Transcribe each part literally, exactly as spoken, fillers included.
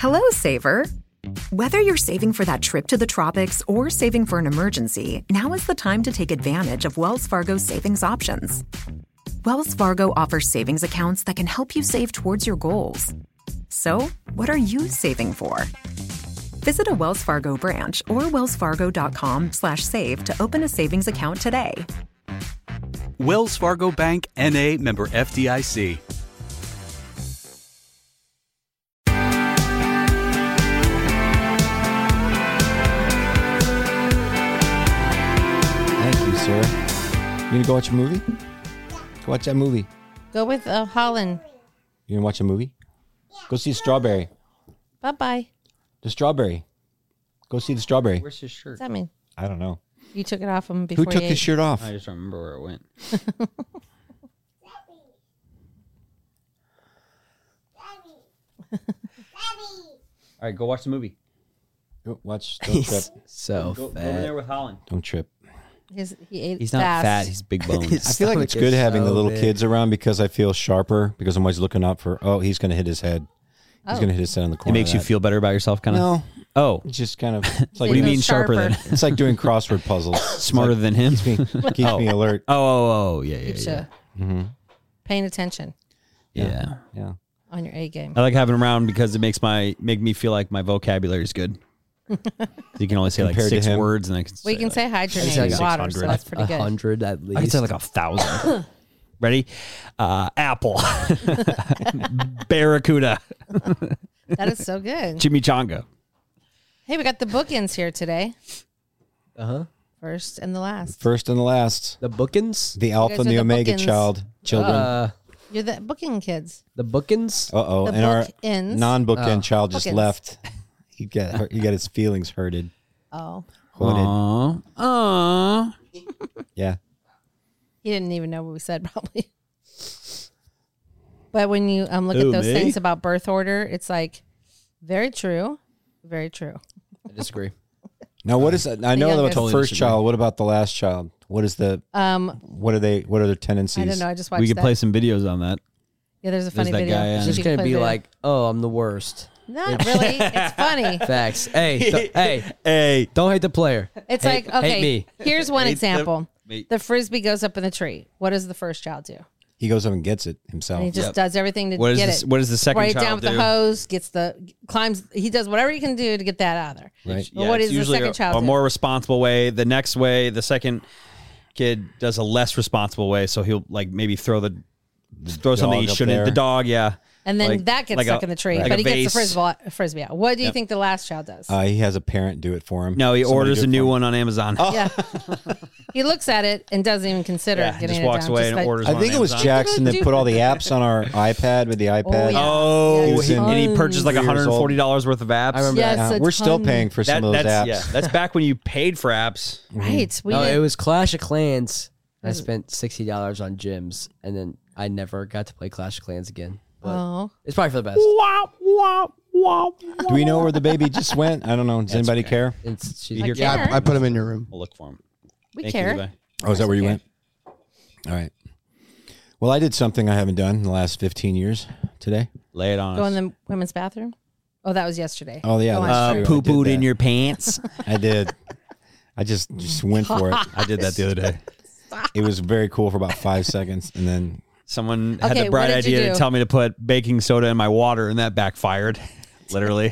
Hello, saver. Whether you're saving for that trip to the tropics or saving for an emergency, now is the time to take advantage of Wells Fargo's savings options. Wells Fargo offers savings accounts that can help you save towards your goals. So, what are you saving for? Visit a Wells Fargo branch or wellsfargo.com slash save to open a savings account today. Wells Fargo Bank, N A, member F D I C. Sarah, you gonna go watch a movie? Go watch that movie. Go with uh, Holland. You gonna watch a movie? Go see Strawberry. Bye bye. The Strawberry. Go see the Strawberry. Where's his shirt? What's that mean? I don't know. You took it off him before. Who took he his shirt off? I just don't remember where it went. All right, go watch the movie. Go watch. Don't trip. So Go, go fat. over there with Holland. Don't trip. His, he ate He's not fast. fat. He's big boned. I feel like it's good having the little big. kids around because I feel sharper because I'm always looking out for. Oh, he's gonna hit his head. He's Oh. gonna hit his head on the It corner. makes you feel better about yourself, kind of. No, Oh, it's just kind of. It's like what do you It mean goes sharper, sharper. than? It's like doing crossword puzzles. Smarter It's like, than him. keeps me, keeps Oh. me alert. Oh, oh, oh, yeah, yeah, Keeps yeah. you Mm-hmm. paying attention Yeah. Yeah. on your A game. I like having him around because it makes my make me feel like my vocabulary is good. You can only say like Compared to six him. words, and I can. We say can like, say I hydrate say like water, so that's pretty A good. hundred at least. I can say like a thousand. Ready? Uh, apple, barracuda, That is so good. chimichanga. Hey, we got the bookends here today. Uh huh. First and the last. First and the last. The bookins. The Alpha guys and are the the Omega bookends. child children. Uh, You're the booking kids. the bookins. Uh oh, the and our bookends. non-bookend Oh. child just Bookends. left. He got hurt, he got his feelings hurted. Oh, Hooded. Aww. Aww. Yeah. he didn't even know what we said, probably. But when you um look Who, at those me? things about birth order, it's like very true, very true. I disagree. Now, what is that? I know about youngest. the Totally first disagree. child. What about the last child? What is the? Um, What are they? What are their tendencies? I don't know. I just watched We could that. play some videos on that. Yeah, there's a funny that video. guy, uh, If It's you just could gonna play be the video. like, oh, I'm the worst. Not really. It's funny. Facts. Hey, th- hey, Hey, don't hate the player. It's Hate- like, okay, hate me. here's one Hate example. the- The frisbee goes up in the tree. What does the first child do? He goes up and gets it himself. And he just Yep. does everything to what is get this? it. What does the second right child down with do? the hose, gets the climbs. He does whatever he can do to get that out of there. Right. But what it's is the usually second a, child a do? more responsible way. The next way, the second kid does a less responsible way, so he'll like maybe throw the throw something he dog up shouldn't. there. The dog, yeah. And then Like- that gets like stuck a- in the tree. like but a he gets vase. the frisbee, frisbee out. What do you Yep. think the last child does? Uh, he has a parent do it for him. No, he Somebody orders do a it new for him. one on Amazon. Yeah. He looks at it and doesn't even consider Yeah, getting just it walks down. away Just and like, orders I one think on it was Amazon. Jackson that put all the apps on our iPad with the iPad. yeah. Oh, He was he, in- and he purchased like Three years one hundred forty dollars worth of apps. I remember Yes, that. Yeah, a we're still ton. paying for That- some of those that's apps. yeah. That's back when you paid for apps. Right. We No, did. it was Clash of Clans. I spent sixty dollars on gyms, and then I never got to play Clash of Clans again. But Oh. it's probably for the best. Wow, wow, wow. Do we know where the baby just went? I don't know. Does anybody okay. care? It's, she's You hear- care. Yeah, I, I put him in your room. We'll look for him. We Thank care. You, Levi. Oh, is that where you Okay. went? All right. Well, I did something I haven't done in the last fifteen years today. Lay it on Go us. in the women's bathroom? Oh, that was yesterday. Oh, yeah, Go on. that's uh, true. I poo did pooed that. in your pants. I did. I just just went for it. I did that the other day. It was very cool for about five seconds, and then Someone had Okay, the bright what did you idea do? to tell me to put baking soda in my water, and that backfired. Literally.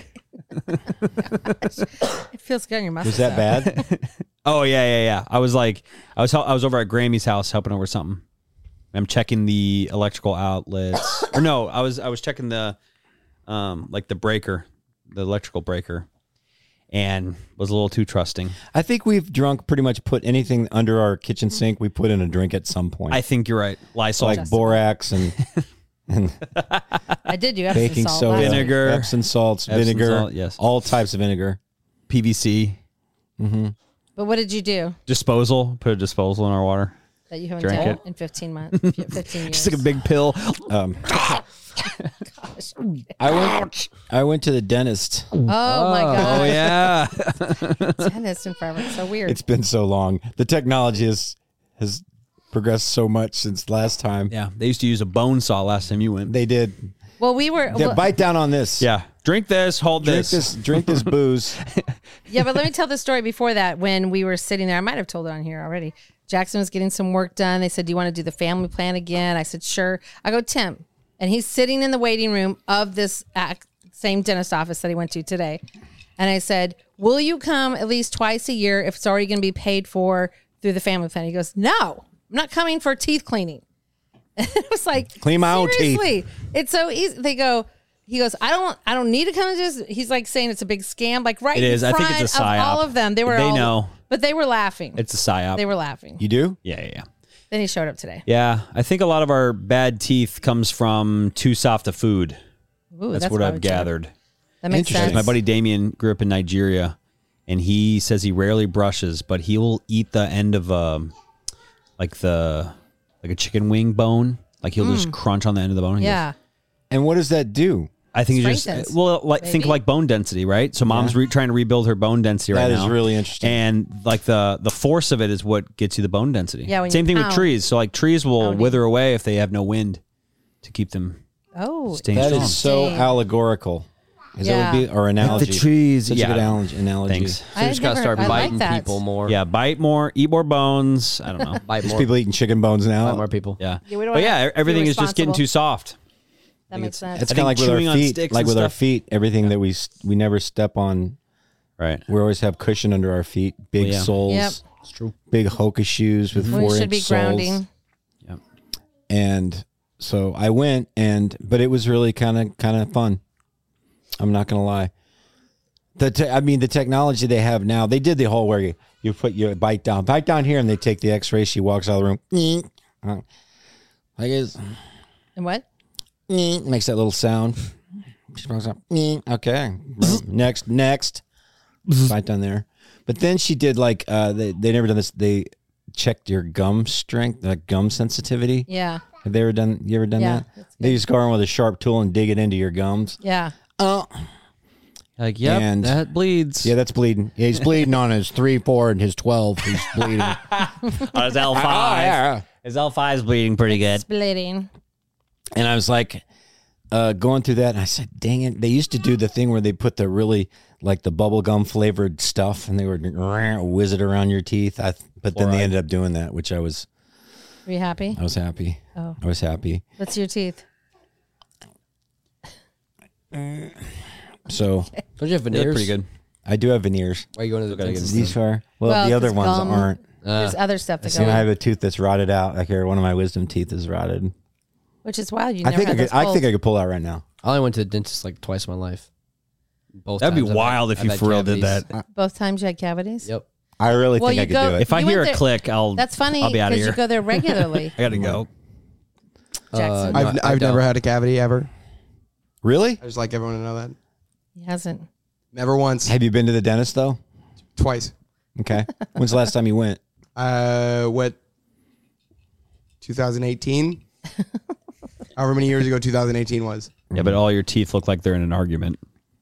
It feels good on your muscles. was that bad? Oh yeah, yeah, yeah. I was like, I was hel- I was over at Grammy's house helping over something. I'm checking the electrical outlets, or no, I was I was checking the, um, like the breaker, the electrical breaker, and was a little too trusting. I think we've drunk pretty much put anything under our kitchen sink. We put in a drink at some point. I think you're right. Lysol, like borax and and I did do Epsom baking salt soda, last week. Vinegar. Epsom salts, Epsom vinegar, salt, yes. all types of vinegar. P V C Mm-hmm. But what did you do disposal. Put a disposal in our water. that you haven't Drank done it. in fifteen months, fifteen years? Just like a big pill. Um, Gosh. I went. I went to the dentist. Oh, my God. Oh yeah. Dentist in forever. It's so weird. It's been so long. The technology has has progressed so much since last time. Yeah. They used to use a bone saw last time you went. They did. well, we were. Yeah, well, bite down on this. Yeah. Drink this. Hold Drink this. this. Drink this booze. Yeah, but let me tell the story before that. When we were sitting there, I might have told it on here already. Jackson was getting some work done. They said, do you want to do the family plan again? I said, sure. I go, Tim. And he's sitting in the waiting room of this act, same dentist office that he went to today. And I said, will you come at least twice a year if it's already going to be paid for through the family plan? He goes, no, I'm not coming for teeth cleaning. And it was like, Clean my own teeth. seriously, it's so easy. They go, he goes, I don't, I don't need to come to this. He's like saying it's a big scam. Like right It is. in I front think it's a of psyop. all of them. They were They all, know. but they were laughing. It's a psyop. They were laughing. You do? yeah, yeah, yeah. Then he showed up today. Yeah, I think a lot of our bad teeth comes from too soft of food. Ooh, That's, what probably I've true. gathered. That makes Interesting. sense. My buddy Damien grew up in Nigeria, and he says he rarely brushes, but he will eat the end of um, like the like a chicken wing bone. Like he'll just crunch on the end of the bone. He Yeah. goes, And what does that do? I think he just Strengthens, well, like think maybe. like bone density, right? So mom's re- trying to rebuild her bone density right That now. is really interesting. And like the the force of it is what gets you the bone density. Yeah, when Same you thing with pound. trees. So like trees will Pounding. wither away if they have no wind to keep them Oh, staying That strong. is so Interesting. allegorical. Is Yeah. that would be or analogy? trees, Such yeah. a good analogy. analogy. Thanks. So I we just gotta never- start I like biting that. people more. Yeah, bite more, eat more bones. I don't know. Bite There's more. people eating chicken bones now. Bite more people. Yeah. Yeah, we don't but wanna yeah, be everything is just getting responsible. too soft. that makes sense. It's I kind of like think with chewing our on feet. sticks Like and with our stuff. feet, everything that we s- we never step on. Right. We always have cushion under our feet. Big Well, yeah. soles. Yep. It's true. Big Hoka shoes with we four should inch be soles. grounding. And so I went, and but it was really kind of kind of fun. I'm not gonna lie. The te- I mean the technology they have now. They did the whole where you, you put your bite down, bite down here, and they take the X-ray. She walks out of the room. Uh, Like it's And what? makes that little sound. She walks up. Okay, next, next, bite down there. But then she did like uh, they they never done this. They checked your gum strength, like gum sensitivity. Yeah. Have they ever done? You ever done Yeah, that? that's They just go around with a sharp tool and dig it into your gums. Yeah. Oh, Like, yep, And- that bleeds. yeah, that's bleeding. Yeah, he's bleeding on his three, four, and his twelve. He's bleeding. Oh, his L five. Oh, yeah. His L five is bleeding pretty good. Splitting. And I was like, uh, going through that, and I said, "Dang it!" They used to do the thing where they put the really like the bubble gum flavored stuff, and they would whiz it around your teeth. I, but then they ended up doing that, which I was, Are you happy? I was happy. Oh. I was happy. What's your teeth? So Don't you have They're veneers? pretty good. I do have veneers. Why are you going to the gotta get dentist? These are well, Well, the other 'cause ones gum- aren't. There's other stuff that See, go I have in, a tooth that's rotted out. Like here, one of my wisdom teeth is rotted. which is wild. You I never think I had could. those I pulled. think I could pull out right now. I only went to the dentist like twice in my life. Both That'd be times I've had- wild if I've you had for real did cavities. that. Both times you had cavities? Yep. I really Well, think you I could go- do it. If I You hear went a there- click, I'll. That's funny I'll be out of because here. you go there regularly. I gotta go. Jackson. Uh, no, I've, I I've don't. never had a cavity ever. Really? I just like everyone to know that. He hasn't. Never once. Have you been to the dentist though? Twice. Okay. When's the last time you went? Uh, what? twenty eighteen. However many years ago two thousand eighteen was. Yeah, but all your teeth look like they're in an argument.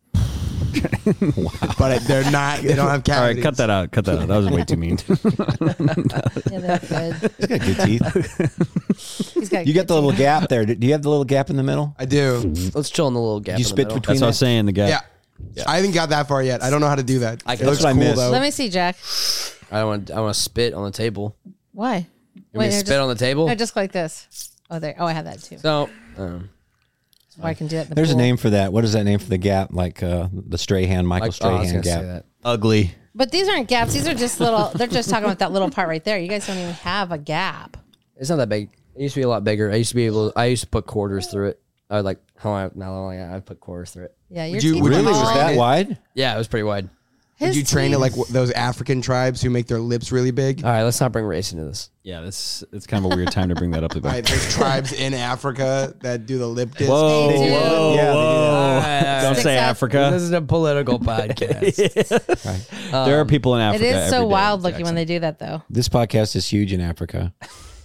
But they're not. They don't have All cavities. right, cut that out. Cut that out. That was way too mean. Yeah, they're good. He's got good teeth. He's got You got good the little teeth. gap there. Do you have the little gap in the middle? I do. Let's chill in the little gap. You in the spit middle. between That's what I was saying. The guy. Yeah. I haven't got that far yet. I don't know how to do that. I It can- looks That's what I cool missed. though. Let me see, Jack. I want. I want to spit on the table. Why? You want me to no, spit just, on the table? no, just like this. Oh, there. Oh, I have that too. So, um, So I can do that. In the There's a pool. name for that. What is that name for the gap? Like uh, the Strahan, Michael like, oh, I was Strahan gonna gap. say that. Ugly. But these aren't gaps. These are just little. They're just talking about that little part right there. You guys don't even have a gap. It's not that big. It used to be a lot bigger. I used to be able. I used to put quarters through it. I would like how I now only I put quarters through it. Yeah, your Would you- teeth would are you Really? long. Was that wide? Yeah, it was pretty wide. Would His you train it teeth- like w- those African tribes who make their lips really big? All right, let's not bring race into this. Yeah, this it's kind of a weird time to bring that up. Right, there's tribes in Africa that do the lip disc. Whoa, They do. whoa, Yeah, they do whoa! that. Don't Sticks say out. Africa. This is a political podcast. There are people in It Africa. is so every day, wild looking Jackson. when they do that, though. This podcast is huge in Africa.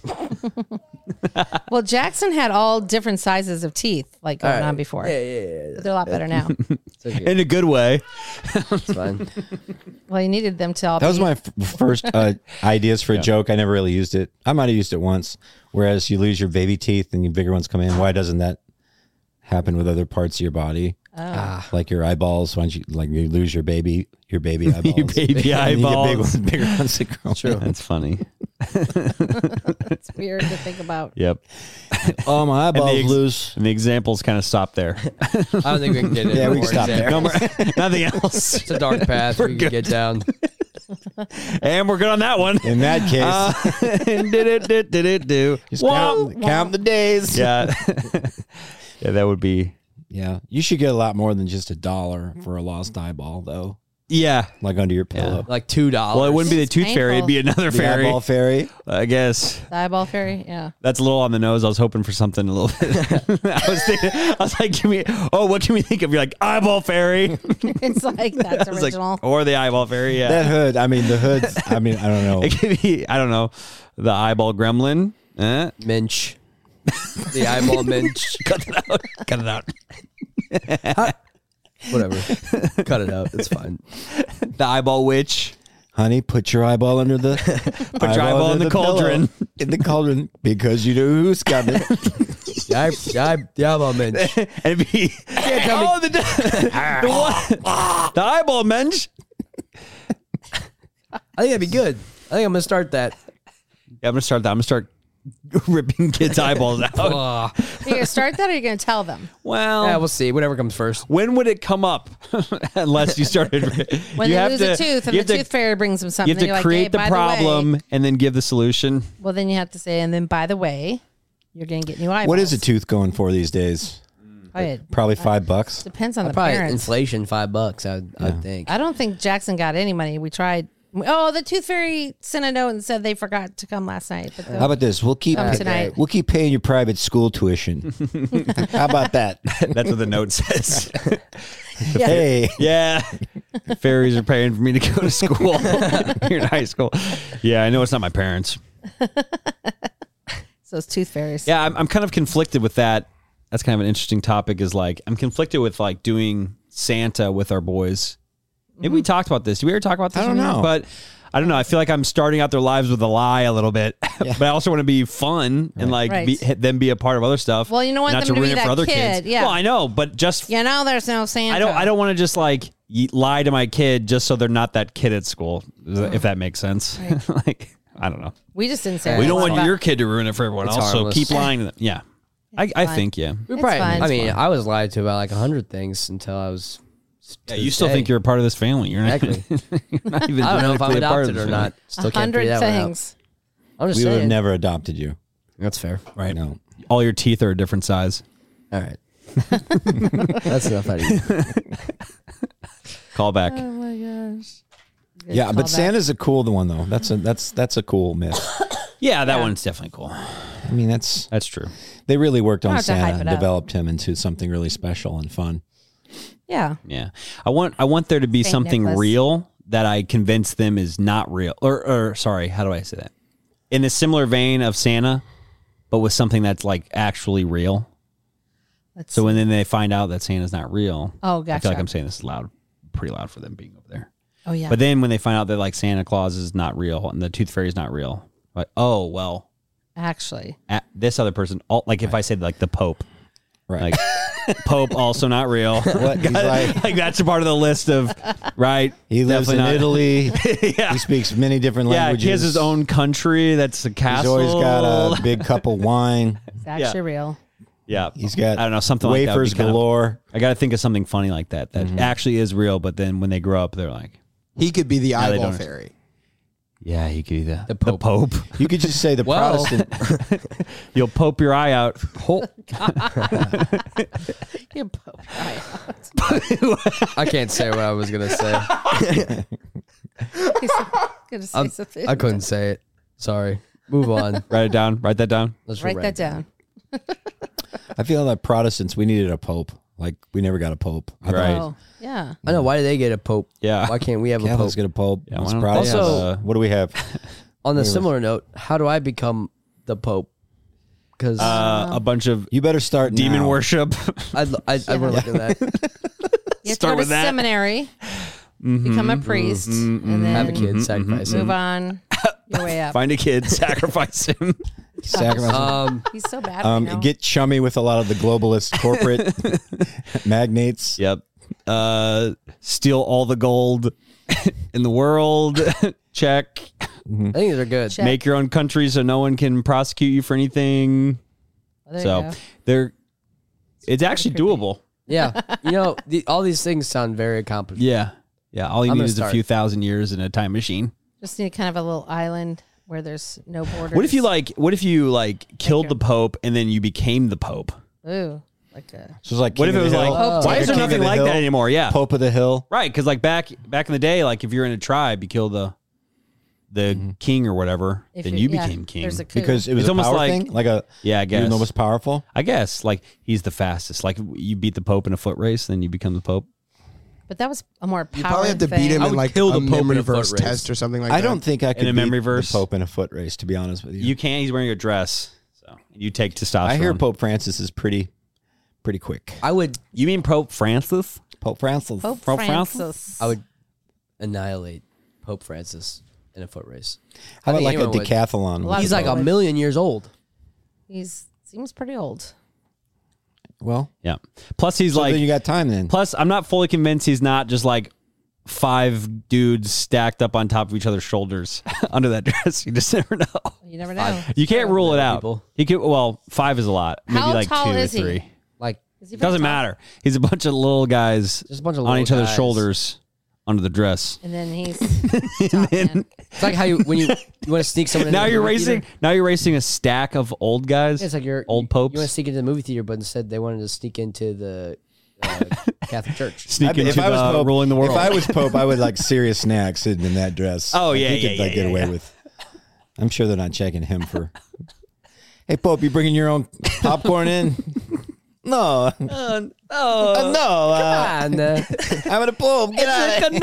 Well, Jackson had all different sizes of teeth like going All right. on before. Yeah, yeah, yeah. But they're a lot better now. It's okay. in a good way. It's fine. Well, you needed them to all. That was be- my f- first uh, ideas for a joke. I never really used it. I might have used it once. Whereas you lose your baby teeth and your bigger ones come in. Why doesn't that happen with other parts of your body? Ah, like your eyeballs. Once you like you lose your baby, your baby eyeballs. Your baby And you get eyeballs. big ones, bigger ones that grow. true. That's funny. It's weird to think about. Yep. Oh, my eyeballs ex- loose. And the examples kind of stop there. I don't think we can get it. Yeah, we can stop there. No more, nothing else. It's a dark path we can get down. And we're good on that one. In that case, Uh, did it, did, did it do? just count, count the days. Yeah. Yeah, that would be. Yeah. You should get a lot more than just a dollar for a lost eyeball, though. Yeah. Like under your pillow. Like two dollars. Well, it wouldn't be the It's tooth fairy. It'd be another The fairy. eyeball fairy. I guess. The eyeball fairy, yeah. That's a little on the nose. I was hoping for something a little bit. I was thinking, I was like, give me, oh, what can we think of? You're like, eyeball fairy. It's like that's I was like, original. or the eyeball fairy. Yeah. That hood. I mean, the hoods. I mean, I don't know. It could be, I don't know, the eyeball gremlin. Eh? Minch. The eyeball minch. Cut it out. Cut it out. Whatever. Cut it out. It's fine. The eyeball witch. Honey, put your eyeball under the Put your eyeball in under the cauldron. pillow. In the cauldron, because you know who's coming. The, eye, the, eye, the eyeball minch. And it'd be, oh, the, the, one, the eyeball mensch. I think that'd be good. I think I'm gonna start that. Yeah, I'm going to start that. I'm going to start ripping kids' eyeballs out. Ugh. Are you gonna start that or are you gonna tell them? Well, Yeah, we'll see. Whatever comes first. when would it come up? Unless you started. When you they have lose to, a tooth and you the have tooth to, fairy brings them something, You have then to you're create like, hey, the by problem way, and then give the solution. well, then you have to say, and then by the way, you're gonna get new eyeballs. What is a tooth going for these days? Probably, Probably five bucks. depends on the Probably parents. inflation, five bucks. I would I'd think. I don't think Jackson got any money. We tried. Oh, the tooth fairy sent a note and said they forgot to come last night. But How about this? We'll keep Come pay- tonight. we'll keep paying your private school tuition. How about that? That's what the note says. Hey, Yeah. Fairies are paying for me to go to school. You're in high school. Yeah, I know it's not my parents. so it's tooth fairies. Yeah, I'm, I'm kind of conflicted with that. That's kind of an interesting topic is like, I'm conflicted with like doing Santa with our boys. Maybe we talked about this. Did we ever talk about this? I don't on here? know. But I don't know. I feel like I'm starting out their lives with a lie a little bit, but I also want to be fun and like Right. be, them be a part of other stuff. Well, you don't want not them to ruin be it for that other kid, kids. yeah. Well, I know, but just You know, there's no Santa. I don't. I don't want to just like y- lie to my kid just so they're not that kid at school. If that makes sense. Like I don't know. We just didn't say. We it. don't It's want about- your kid to ruin it for everyone It's else. So harmless. keep lying to them. Yeah, I, I fun. think yeah. We It's probably. fine. I mean, It's I was lied to about like a hundred things until I was. Yeah, to you this still day. think you're a part of this family. You're not, Exactly. you're not even I don't know if I'm genetically a part of adopted this or family. not. Still A can't figure hundred that one out. things. I'm just we would have saying. never adopted you. That's fair. Right. No. All your teeth are a different size. All right. That's enough out of you. Call back. Oh my gosh. Good Yeah, but callback. Santa's a cool one though. That's a that's that's a cool myth. Yeah, that Yeah. one's definitely cool. I mean, that's That's true. they really worked Don't on have to hype Santa it and up. developed him into something really special and fun. Yeah. Yeah, I want I want there to be Saint something Nicholas. real that I convince them is not real. Or, or sorry, how do I say that? In a similar vein of Santa, but with something that's like actually real. Let's So when then they find out that Santa's not real, Oh, I gotcha. feel like I'm saying this is loud, pretty loud for them being over there. Oh yeah. But then when they find out that like Santa Claus is not real and the Tooth Fairy is not real, like oh well, Actually, at this other person, all, like if I said like the Pope, Right. like Pope also not real. What? He's like, like that's a part of the list of right. he lives in Definitely Italy. yeah, He speaks many different yeah. languages. He has his own country. That's a He's castle. always got a big cup of wine. it's actually real. yeah. He's got I don't know something like that would wafers be kind of- galore. I got to think of something funny like that that Mm-hmm. actually is real. But then when they grow up, they're like, He could be the they eyeball don't. fairy. yeah, he could be the, The the Pope. Pope. You could just say the Well- Protestant. You'll pope your eye out. You poke your eye out. I can't say what I was gonna say. He's gonna say I'm- something. I couldn't say it. Sorry. Move on. Write it down. Write that down. Let's Write that down. I feel like Protestants, we needed a pope. Like we never got a pope. I thought Right. Oh, yeah. I know. Why do they get a pope? Yeah. Why can't we have a Catholics pope? get a pope. Yeah, Most why don't they Protestants- have a- what do we have? On the similar note, how do I become the pope? Because Uh, a bunch of You better start demon now. worship. I'd, I'd, I'd want to look at that. You have Start to go with to that. seminary, become a priest, and Have a then kid, sacrifice move him. on your way up. Find a kid, sacrifice him. Sacrifice. Um, He's so bad. Um, right now. get chummy with a lot of the globalist corporate magnates. Yep. Uh, steal all the gold in the world. Check. I think they're good. Check. Make your own country so no one can prosecute you for anything. Well, there So you go. they're. It's actually creepy. doable. Yeah, you know, the, all these things sound very accomplished. Yeah. Yeah. All you I'm need gonna is a start. few thousand years in a time machine. Just need kind of a little island where there's no borders. What if you like? What if you like killed your- the Pope and then you became the Pope? Ooh, like a So it's like What if King it of was the like? Hill. Pope Why Like is a there King of nothing the like Hill, that anymore? Yeah. Pope of the Hill. Right, because like back back in the day, like if you're in a tribe, you kill the the king or whatever, if then you- you yeah, became king. There's a coup. Because it was It's a almost power like- thing, like a Yeah, I you're guess. the most powerful. I guess like he's the fastest. Like you beat the Pope in a foot race, then you become the Pope. but that was a more power You probably have to thing. beat him I in would like kill a the Pope in memory a foot verse race. test or something like I that. don't think I could a beat memory the verse? Pope in a foot race. To be honest with you, You can't. He's wearing a dress, so you take testosterone. I hear Pope Francis is pretty, pretty quick. I would, You mean Pope Francis? Pope Francis. Pope Pope Francis. Francis? I would annihilate Pope Francis in a foot race. How I about think like a anyone would. decathlon? lot with He's the like a Pope? million years old. He's seems pretty old. Well, Yeah. Plus, he's so like. then you got time then. Plus, I'm not fully convinced he's not just like five dudes stacked up on top of each other's shoulders under that dress. You just never know. You never know. You can't rule it out. people. He could. Well, five is a lot. Maybe How like tall two is or he? three. Like, Is he very Doesn't tall? matter. He's a bunch of little guys just a bunch of on little each other's guys. shoulders under the dress. And then he's top man. It's like how you when you you want to sneak someone. Now into the you're movie racing. theater. Now you're racing a stack of old guys. It's like you're old you, popes. You want to sneak into the movie theater, but instead they wanted to sneak into the uh, Catholic Church. Sneak I- into the Pope, ruling the world. if I was Pope, I would like serious snacks sitting in that dress. Oh, Like, yeah, he yeah, could like yeah, get yeah, away yeah. with. I'm sure they're not checking him for. Hey Pope, you bringing your own popcorn in? No, uh, no. Uh, And, uh, I'm at a Pope. Get out of here.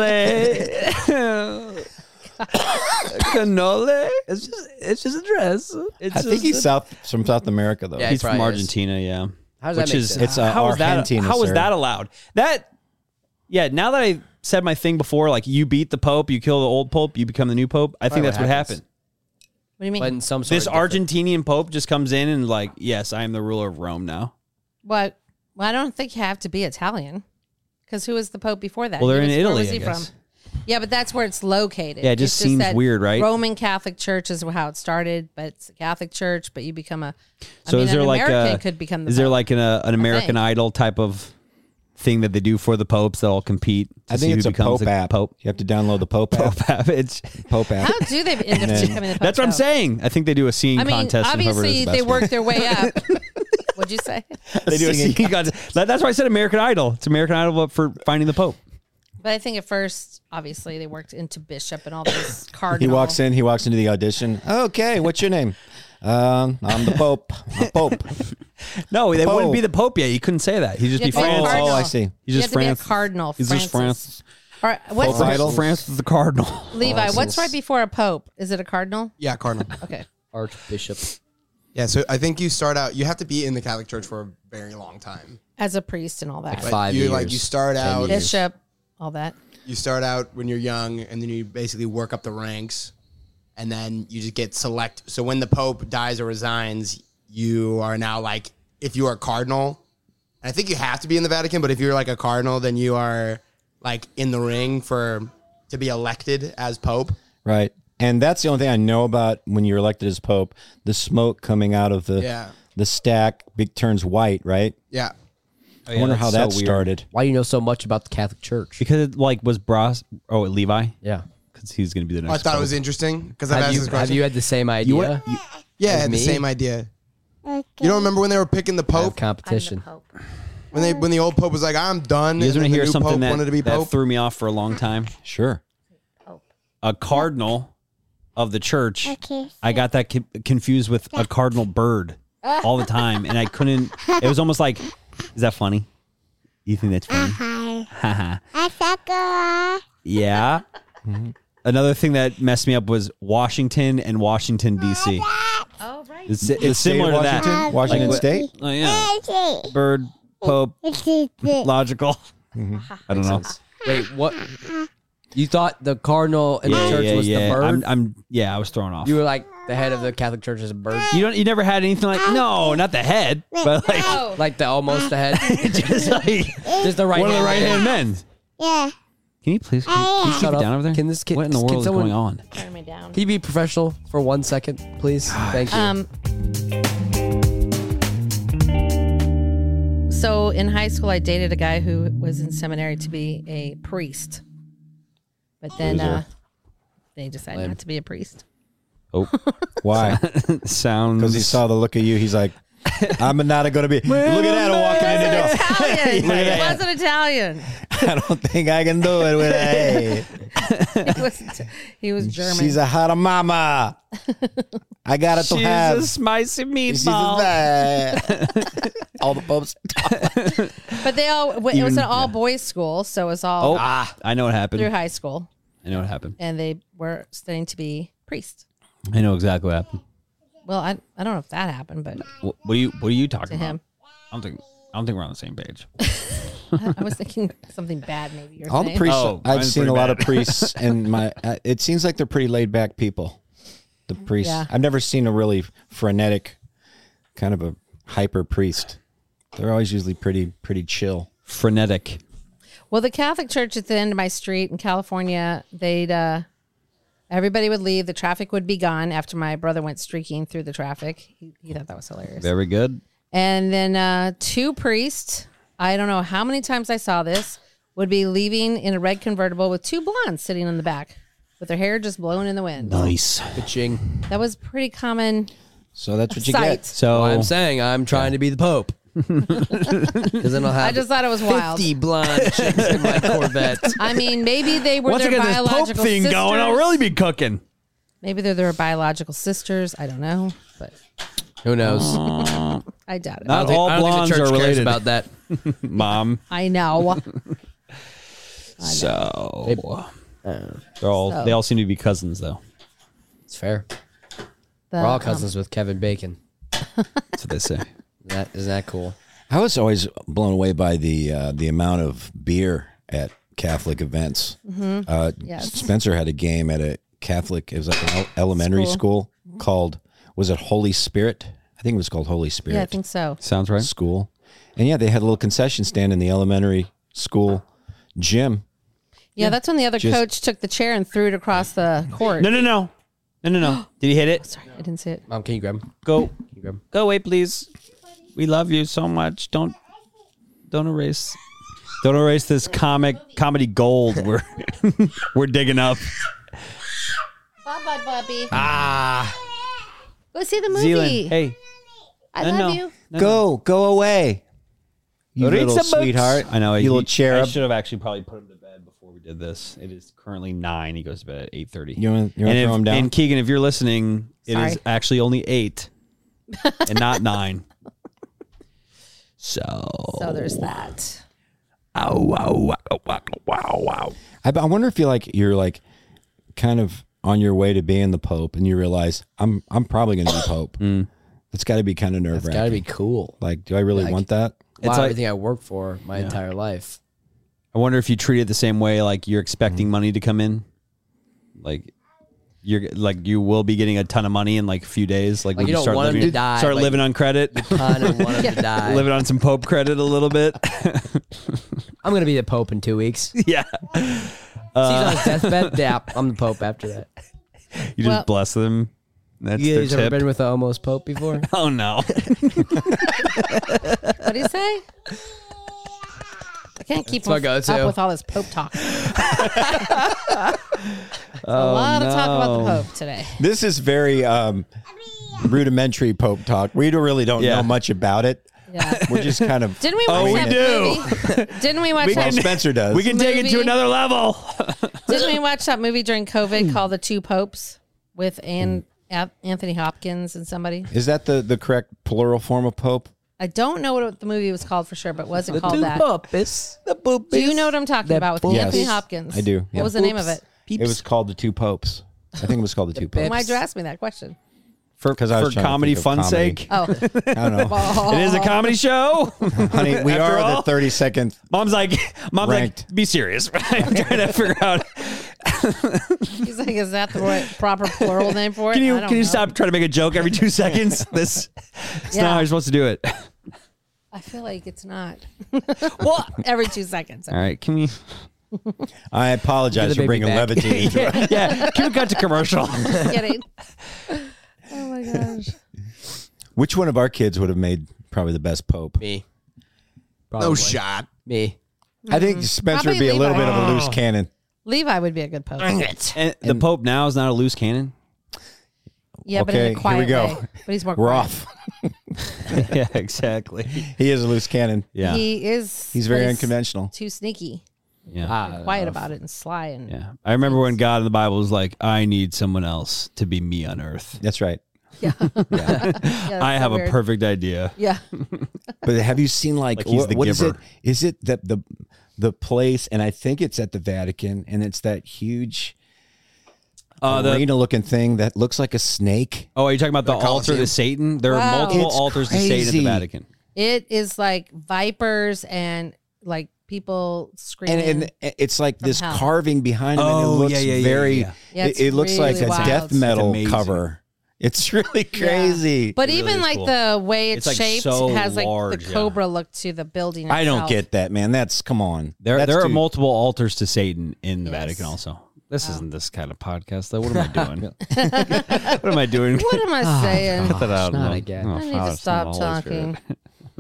Cannoli. Cannoli. it's just it's just a dress. It's I think just he's a- South from South America though. Yeah, He's probably from is. Argentina. Yeah. How does that Which make is sense? It's, uh, how is that? Argentina, How is sir. that allowed? That. Yeah. Now that I said my thing before, like you beat the Pope, you kill the old Pope, you become the new Pope. I think Probably that's what what happens. happened. What do you mean? But in some sort This of different- Argentinian Pope just comes in and like, yes, I am the ruler of Rome now. What? Well, I don't think you have to be Italian. Because who was the Pope before that? Well, they're He in was- where Italy, was I he guess. from? Yeah, but that's where it's located. Yeah, it just It's seems that weird, right? Roman Catholic Church is how it started, but it's a Catholic church. But you become a. I So mean, is there an like American a, could become the is there Pope. like an, uh, an American think. Idol type of thing that they do for the popes that all compete? To I see think who it's a becomes Pope the app. Pope. You have to download the Pope app. Pope app. It's, Pope app. How do they end up then- becoming the Pope? that's what I'm though? saying. I think they do a singing I mean, contest. and whoever obviously does the they best one. work their way up. What'd you say? They do a Singing singing contest. That- That's why I said American Idol. It's American Idol for finding the Pope. But I think at first, obviously, they worked into bishop and all those He cardinal. walks in. He walks into the audition. Okay, what's your name? Um, I'm the Pope. I'm Pope. No, they wouldn't Pope. be the Pope yet. He couldn't say that. He'd just You be have to be a Francis. cardinal. Oh, I see. He's You just have to be a Francis. cardinal. He's just Francis. Francis. All right, what's Pope idol? Francis the Cardinal. Levi? What's right before a pope? Is it a cardinal? Yeah, cardinal. Okay. Archbishop. Yeah, so I think you start out. You have to be in the Catholic Church for a very long time. As a priest and all that. But Five you years. like you start ten out. years. Bishop, all that. You start out when you're young, and then you basically work up the ranks, and then you just get select. So when the Pope dies or resigns, you are now like, if you are a cardinal, I think you have to be in the Vatican, but if you're like a cardinal, then you are like in the ring for to be elected as Pope. Right. And that's the only thing I know about when you're elected as Pope. The smoke coming out of the Yeah. the stack big turns white, right? Yeah. I wonder how that started. Why do you know so much about the Catholic Church? Because it like was Bros. Oh, Levi. Yeah. Because he's going to be the Oh, I next. thought it Pope. was interesting because I've Have asked you, this have question. you had the same idea? what- you- yeah, I as had the me? same idea. You don't remember when they were picking the I have Pope? competition. When they when the old Pope was like, I'm done. You guys and want to then the hear new something Pope that, wanted to be that Pope? threw me off for a long time? Sure. A cardinal of the church. I got that co- confused with a cardinal bird all the time, and I couldn't. It was almost like, is that funny? You think that's funny? Haha. Yeah. Another thing that messed me up was Washington and Washington D C. Oh, right. It's, The it's state of similar to that. Washington? Washington Like, State? Oh yeah. Bird, Pope, logical. I don't know. Wait, what? You thought the cardinal in Yeah, the church yeah, was yeah. the bird? I'm, I'm. Yeah, I was thrown off. you were like, the head of the Catholic Church is a bird. You don't. You never had anything like no, not the head, but like Oh. Like the almost the head. just like Just the right one of the hand. right hand men. Yeah. Can you please? Can you, can you keep Shut it up. down over there? Can this kid- What in the can world is someone- going on? Turn me down. Can you be professional for one second, please? Thank you. Um. So in high school, I dated a guy who was in seminary to be a priest, but then uh, they decided Lame. not to be a priest. Oh, Why? sounds. Because he saw the look of you. He's like, I'm not going to be. Look at that walking in the door. Italian. Look at He that. wasn't Italian. I don't think I can do it with a. He was, he was German. She's a hot mama. I got it to She's have. a spicy She's meatball. a- all the popes. but they all it was Even- an all boys school, so it was all Oh, ah, I know what happened. through high school, I know what happened. and they were studying to be priests. I know exactly what happened. Well, I I don't know if that happened, but What, what are you? What are you talking to about? him, I don't think. I don't think we're on the same page. I, I was thinking something bad. Maybe you're All the saying. priests. Oh, I've mine's seen a pretty lot bad. of priests, and my. Uh, it seems like they're pretty laid back people. The priests. Yeah. I've never seen a really frenetic, kind of a hyper priest. They're always usually pretty pretty chill. Frenetic. Well, the Catholic church at the end of my street in California, they'd uh, everybody would leave. The traffic would be gone after my brother went streaking through the traffic. He, he thought that was hilarious. Very good. And then uh, two priests, I don't know how many times I saw this, would be leaving in a red convertible with two blondes sitting in the back with their hair just blowing in the wind. Nice. Ka-ching. That was pretty common So that's what you sight. get. So I'm saying I'm trying to be the Pope. Because then I'll have I just thought it was wild. fifty blonde chicks in my Corvette. I mean, maybe they were once I their get this Pope biological thing sisters. going, I'll really be cooking. Maybe they're their biological sisters. I don't know, but Who knows? I doubt it. Not I don't think- all I don't think the blondes church are cares related. about that. Mom. I know. So they're all. So- They all seem to be cousins, though. It's fair. The, We're all um, cousins with Kevin Bacon. That's what they say. Isn't that, isn't that cool? I was always blown away by the uh, the amount of beer at Catholic events. Uh, Yes. Spencer had a game at a Catholic. It was like an el- elementary School. school. called. Was it Holy Spirit? I think it was called Holy Spirit. Yeah, I think so. Sounds right. School, and yeah, they had a little concession stand in the elementary school gym. Yeah, that's when the other Just- coach took the chair and threw it across the court. No, no, no, no, no, no. Did he hit it? Sorry, I didn't see it. Mom, can you grab him? Go, Can you grab him? go away, please. We love you so much. Don't, don't erase, don't erase this comic comedy gold we're we're digging up. Bye bye, Bobby. Ah, Go see the movie. Zealand. Hey, I no, love no. you. No, Go, go away, you Read little some books. sweetheart. I know. you he- little cherub. I should have actually probably put him to bed before we did this. It is currently nine. He goes to bed at eight thirty. You want to and, throw if- him down? and Keegan, if you're listening, it is Sorry. actually only eight and not nine. So, So there's that. Ow, wow, wow, wow, wow, wow. I, I wonder if you like you're like kind of on your way to being the Pope, and you realize I'm I'm probably going to be Pope. Mm. It's got to be kind of nerve That's got to be wracking. cool. Like, do I really Like- want that? Wow, like- everything I worked for my entire life. I wonder if you treat it the same way, like you're expecting Mm-hmm. money to come in, like you're like you will be getting a ton of money in like a few days. Like, Like, when you don't start want 'em living, to die, start but living on credit, Kind of want him to die. living on some Pope credit a little bit. I'm going to be the Pope in two weeks. Yeah, He's on his deathbed. Yeah, I'm the Pope after that. you just Well- bless them. That's You their guys ever tip. been with an almost Pope before? Oh no. What do you say? I can't keep That's my up go-to. with all this Pope talk. a lot of talk about the Pope today. This is very um, rudimentary Pope talk. We don't really don't Yeah. know much about it. Yeah. We're just kind of. Didn't we watch Oh, we that do. movie? Didn't we watch We Well, that? can- Spencer does. We can take it to Movie. another level. Didn't we watch that movie during COVID called The Two Popes with Ann, Anthony Hopkins and somebody? Is that the the correct plural form of Pope? I don't know what the movie was called for sure, but was it called that? Popes. The Popes. Do you know what I'm talking The about with Popes. Anthony Yes, Hopkins? I do, What yeah. was the name of it? It was called the Two Popes. I think it was called the Two Popes. Why'd you ask me that question? For, 'Cause I was for trying to comedy think of fun comedy. sake. Oh, I don't know. It is a comedy show. Honey, we After are all- the thirty second. Mom's like, mom's Ranked. like, be serious. I'm trying to figure out He's like, is that the right, proper plural name for it? Can you I don't can you know. stop trying to make a joke every two seconds? This it's Yeah. not how you're supposed to do it. I feel like it's not. Well, Every two seconds. all right. Can we? I apologize for baby bringing back. levity into it. Yeah. Can we cut to commercial? Just kidding. Oh my gosh. Which one of our kids would have made probably the best pope? Me. No Probably. shot. Me. I think Spencer would Probably be a little Levi. bit of a loose cannon. Levi would be a good pope. And the Pope now is not a loose cannon. Yeah, but in Okay, a here quiet we go. way. But he's more We're quiet. off. Yeah, exactly. He is a loose cannon. Yeah, He is. He's very but unconventional. Too sneaky. yeah, Ah, Quiet about it and sly and yeah. I remember when God in the Bible was like, "I need someone else to be me on earth. That's right. yeah. Yeah, I that's have so a weird. perfect idea." Yeah. But have you seen like, Like he's what, the what is it? giver. Is it that the the place? And I think it's at the Vatican, and it's that huge Uh, the, arena looking thing that looks like a snake. oh, are you talking about the, The altar to Colosseum? Satan? There Wow. are multiple It's altars to Satan at crazy. the Vatican. It is like vipers and like people screaming. And, and it's like From this hell. carving behind him, and Oh, it looks yeah, yeah, yeah, very. yeah. Yeah, it, it's it looks like really a wild. death It's metal amazing. cover. It's really crazy. But It really even is like cool. the way it's, It's, like, shaped so has like large, the yeah. cobra look to the building. I don't itself. get that, man. That's come on. There, That's there are too- multiple altars to Satan in the Yes. Vatican. Also, this isn't this kind of podcast though. What am I doing? what am I doing? What am I saying? Cut that out. not No. again. Oh, I need Father, to Son, stop Holy Spirit. talking.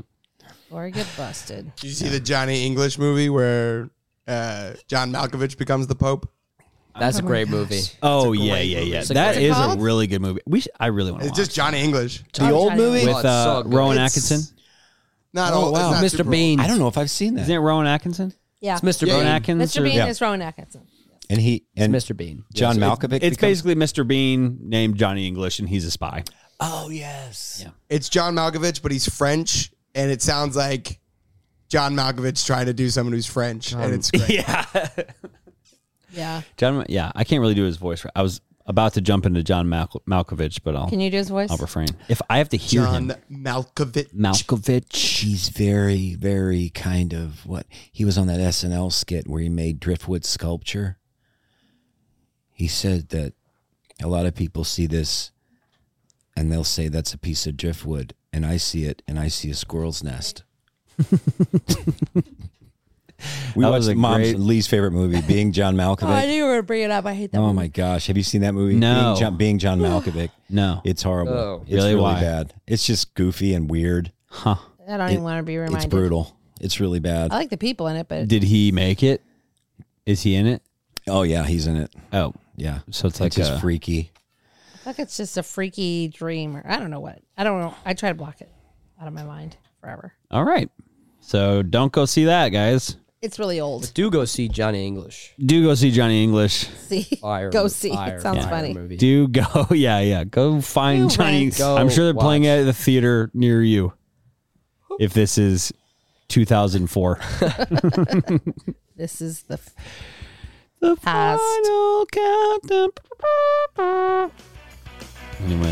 Or I get busted. Did you see the Johnny English movie where uh, John Malkovich becomes the Pope? That's a great movie. Oh It's a yeah, great yeah, movie. yeah. It's a That great is a movie. really good movie. We, sh- I really want to It's watch just Johnny English. The old movie. it. Oh, with it's uh, so good. Rowan It's- Atkinson. Not Oh, all. wow. It's not Mister super Bean. I don't know if I've seen that. Isn't it Rowan Atkinson? Yeah. It's Mister Yeah, Rowan yeah. Atkins. Mister or- Bean Yeah. is Rowan Atkinson. And he and Mister Bean. John Yes. Malkovich. It's becomes- basically Mister Bean named Johnny English, and he's a spy. Oh yes. Yeah. It's John Malkovich, but he's French, and it sounds like John Malkovich trying to do someone who's French, and it's great. Yeah, Yeah. John. Yeah, I can't really do his voice. I was about to jump into John Mal- Malkovich, but I'll Can you do his voice? I'll refrain. If I have to hear John him, Malkovich. Malkovich. He's very, very kind of what he was on that S N L skit where he made driftwood sculpture. He said that a lot of people see this and they'll say that's a piece of driftwood, and I see it and I see a squirrel's nest. We That watched was a Mom's great- and Lee's favorite movie, Being John Oh, I Malkovich. knew you were going to bring it up. I hate that Oh movie. my gosh, have you seen that movie? No. Being John, Being John Malkovich. No, It's horrible. Oh. It's Really? really Why? bad. It's just goofy and weird. huh? I don't It- even want to be reminded. It's brutal. It's really bad. I like the people in it, but Did he make it? Is he in it? Oh yeah, he's in it. Oh, Yeah. so it's like It's just a- freaky. I feel like it's just a freaky dream, or I don't know what. I don't know. I try to block it out of my mind forever. all right. So don't go see that, guys. It's really old. Do go see Johnny English. Do go see Johnny English. See, Fire, go see. fire, It sounds fire funny. Movie. Do go, yeah, yeah. Go find Do Johnny. rent. Go I'm sure they're playing watch. it at the theater near you. If this is two thousand four, This is the f- the Past. final countdown. Anyways,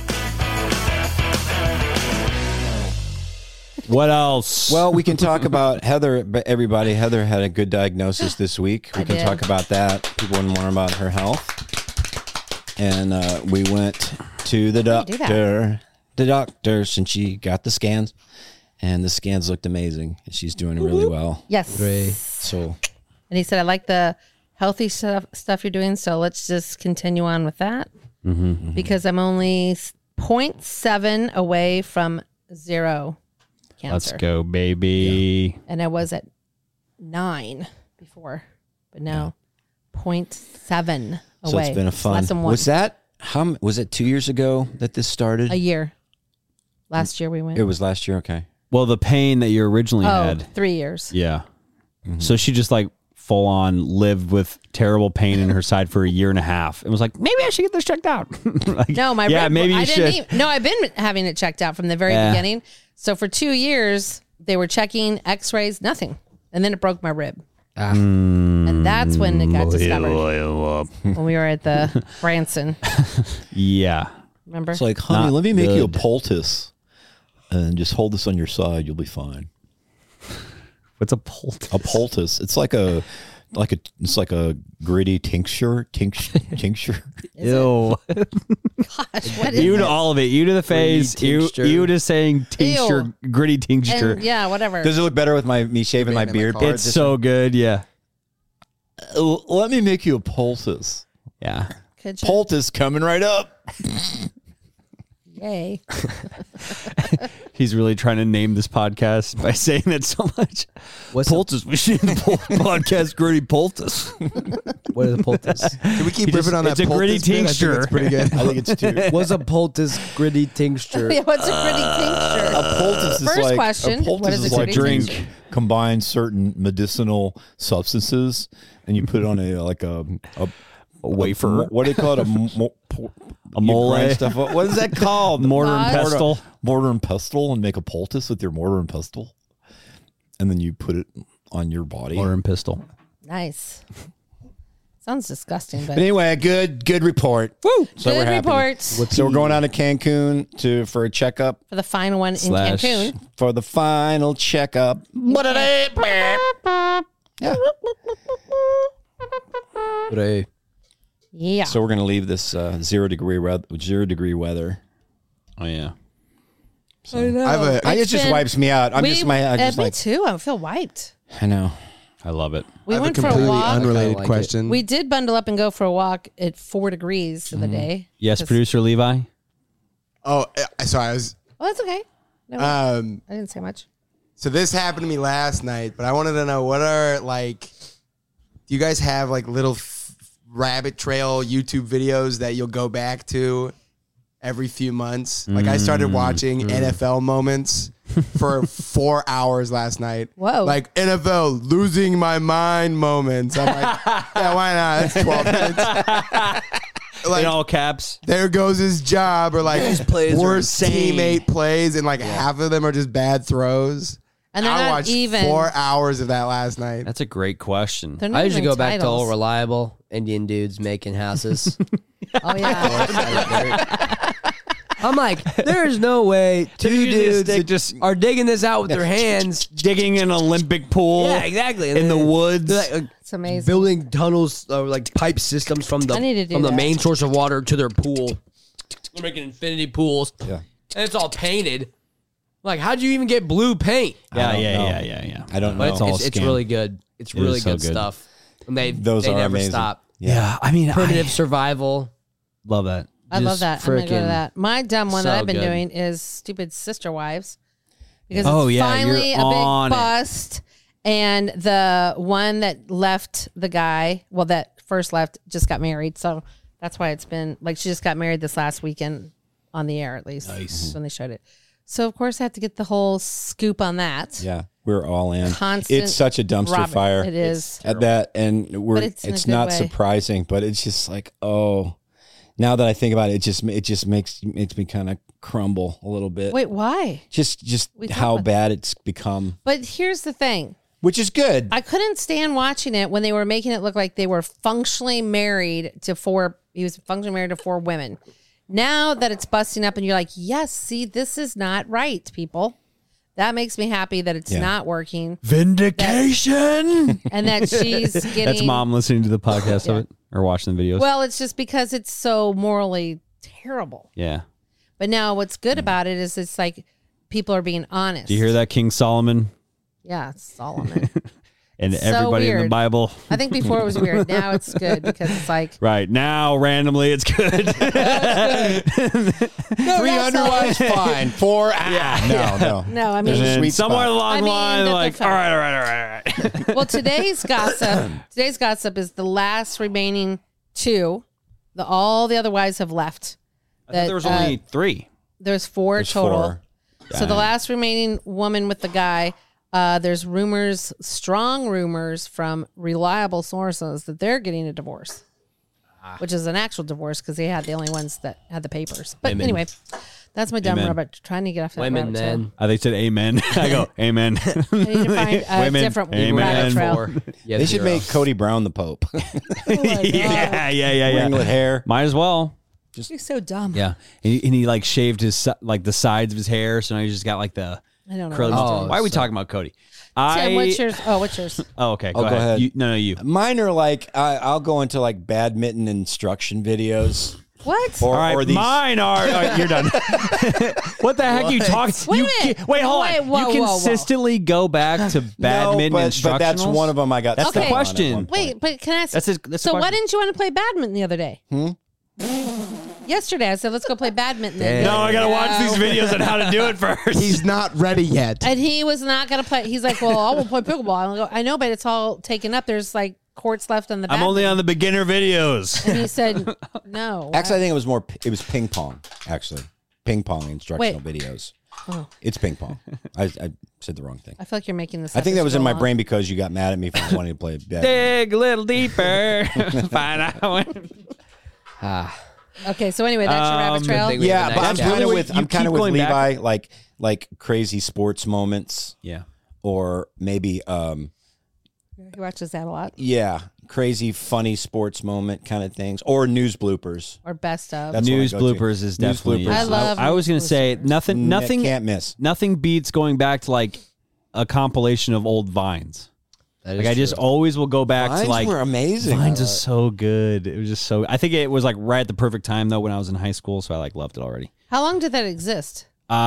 what else? Well, we can talk about Heather. But everybody, Heather had a good diagnosis this week. We I can did. talk about that. People want to learn about her health. And uh, we went to the How do you do that? doctor. The doctor, since she got the scans, and the scans looked amazing. And she's doing really well. yes. Three. So And he said, "I like the healthy stuff stuff you're doing. So let's just continue on with that because I'm only s- zero point seven away from zero let's cancer, go, baby. and I was at nine before, but now zero point seven away. so it's been a It's fun. less than one. Was that how? m- Was it two years ago that this started? A year. Last year we went. It was last year. Okay. Well, the pain that you originally oh, had, three years. yeah. So she just like full on lived with terrible pain in her side for a year and a half, and was like, maybe I should get this checked out. Like, No, my yeah, rib, maybe you I should. didn't even, no, I've been having it checked out from the very Yeah. beginning. So for two years they were checking X-rays, nothing, and then it broke my rib, Ah. and that's when it got discovered when we were at the Branson. Yeah. Remember? It's like, honey, Not let me make you a good. poultice and just hold this on your side. You'll be fine. What's a poultice? A poultice. It's like a like a it's like a gritty tincture, tincture, tincture. Ew. Gosh, what is You to this? all of it. You to the face. You tincture. you to saying tincture, gritty tincture. And, yeah, whatever. Does it look better with my me shaving my Banging my beard car. part? It's so good. Yeah. Uh, Let me make you a poultice. Yeah. Could you? Poultice coming right up. Yay. He's really trying to name this podcast by saying that so much. What's Poultice. We should name the pol- podcast Gritty Poultice. What are the poultice? Can we keep He just- ripping on it's that? a gritty poultice bit? I think tincture. it's pretty good. I think it's too. What's a poultice gritty tincture? Yeah, what's a gritty tincture? A poultice is First like question, a poultice what is is a like gritty drink tincture? combine certain medicinal substances and you put it on a like a a, A wafer. mo- what do you call it? A, mo, po- A you mole. grind stuff up. What is that called? Mortar and Mods? pestle. Mortar and pestle, and make a poultice with your mortar and pestle, and then you put it on your body. Mortar and pistol. Nice. Sounds disgusting, but But anyway, a good good report. Woo! So good we're happy. reports So we're going down to Cancun to for a checkup for the final one Slash. in Cancun. for the final checkup. Yeah. But hey, Yeah. So we're gonna leave this uh, zero degree weather, zero degree weather. Oh, yeah. I have a. I, it It's just been- wipes me out. I'm we, just my. I uh, just me like. too. I feel wiped. I know. I love it. We I have a went for a completely walk. unrelated like it. question. We did bundle up and go for a walk at four degrees in the day. Yes, 'Cause- producer Levi. oh, uh, sorry. I was. Oh, that's okay. No, Um. I didn't say much. So this happened to me last night, but I wanted to know what are like. Do you guys have like little f- rabbit trail YouTube videos that you'll go back to every few months? Like I started watching N F L moments for four hours last night. Whoa. Like N F L losing my mind moments. I'm like, yeah, why not? That's twelve minutes. Like, In all caps. there goes his job, or like plays are worst insane. teammate plays, and like half of them are just bad throws. And they're I not watched even. four hours of that last night. That's a great question. They're not I usually even go back to titles. old reliable Indian dudes making houses. Oh yeah. I'm like, there's no way two They're using a dudes stick, just are digging this out with their hands. digging an Olympic pool. Yeah, exactly. And In the then woods. they're like, uh, It's amazing. building tunnels, uh, like pipe systems from the I need to do from the that. main source of water to their pool. They're making infinity pools. Yeah. And it's all painted. Like, how'd you even get blue paint? Yeah, I don't yeah, know. yeah, yeah, yeah. I don't But know. it's, all it's, it's scam. really good. It's It really is so good, good. stuff. And they Those they are never amazing. stop. Yeah, I mean, Primitive I survival. love that. I love Just that. I'm gonna go to frickin' that. My dumb one that so I've been good. doing is stupid Sister Wives, because Oh, it's yeah, finally you're a on big it. bust, and the one that left the guy, well, that first left, just got married, so that's why it's been like she just got married this last weekend on the air, at least. Nice when they showed it. So of course I have to get the whole scoop on that. Yeah, we're all in. Constant It's such a dumpster Robert, fire. it is. At that, and we're. But It's, it's in a good not way. surprising, but it's just like, oh. Now that I think about it, it just it just makes makes me kind of crumble a little bit. Wait, why? Just just We talked how about- bad it's become, But here's the thing. which is good. I couldn't stand watching it when they were making it look like they were functionally married to four. He was functionally married to four women. Now that it's busting up, and you're like, yes, see, this is not right, people. That makes me happy that it's Yeah. not working, Vindication. and that she's getting. That's mom listening to the podcast of it or watching the videos. Well, it's just because it's so morally terrible. yeah. But now, what's good about it is it's like people are being honest. Do you hear that, King Solomon Yeah, it's Solomon. and So everybody in the weird. Bible? I think before it was weird. Now it's good because it's like Right now, randomly, it's good. Three hundred was fine. Four, ah, no, no. no. I There's mean, a and sweet somewhere spot. along I the mean, line, that like, they're all right, all right, all right, all right. well, today's gossip. Today's gossip is the last remaining two. The all the other wives have left. I thought there was uh, only three. There's four There's total. four. So the last remaining woman with the guy. Uh, there's rumors, strong rumors from reliable sources that they're getting a divorce, which is an actual divorce because they had the only ones that had the papers. But Women. anyway, that's my dumb Amen. rabbit trying to get off that Women, rabbit trail. men. I think said amen. I go, amen. I need to find a Women, different amen. rabbit trail. Four. Yeah, They should zero. make Cody Brown the Pope. Oh my God. yeah, yeah, yeah, yeah. Ringlet hair. Might as well. You're so dumb. Yeah, and he, and he like shaved his si- like the sides of his hair, so now he's just got like the I don't know. curly. what he's Oh, doing. Why are we so- talking about Cody? I Tim, what's yours? Oh, what's yours? oh okay. Go Oh, go ahead. ahead. You, no, no, you. Mine are like I, I'll go into like badminton instruction videos. What? Or, All right, or these. mine are. All right, you're done. What the heck are you talking? Wait you, a minute. Wait, hold Wait, on. whoa, you whoa, whoa. consistently go back to No, badminton but, instructionals. but that's one of them. I got. That's stuck the on at question. one point. Wait, but can I ask? That's a- that's a so why question. didn't you want to play badminton the other day? Hmm. Yesterday, I said let's go play badminton. then. No, I gotta watch these videos on how to do it first. He's not ready yet. And he was not going to play. He's like, well, I will play pickleball. I go, I know, but it's all taken up. There's like courts left on the. I'm only badminton. on the beginner videos. And he said, no. Actually, I think it was more. It was ping pong. Actually, ping pong instructional Wait. videos. Oh. It's ping pong. I, I said the wrong thing. I feel like you're making this. I up think as that was you in go my along. brain because you got mad at me for wanting to play badminton. Dig a little deeper. Find out. when- Ah, Okay, so anyway, that's your rabbit Um, trail. Good thing we Yeah, have a but night I'm chat. kind of really with what I'm you kind keep of with going Levi, back- like like crazy sports moments, Yeah. or maybe um He watches that a lot. yeah, crazy funny sports moment kind of things, or news bloopers. Or best of. That's what I News go to. bloopers is News definitely. bloopers. I love I, was news gonna say bloopers. nothing. N- Nothing can't miss. Nothing beats going back to like a compilation of old vines. that is Like I just true. always will go back Vines to like were amazing. Vines is so good. It was just so. I think it was like right at the perfect time though when I was in high school, so I like loved it already. How long did that exist?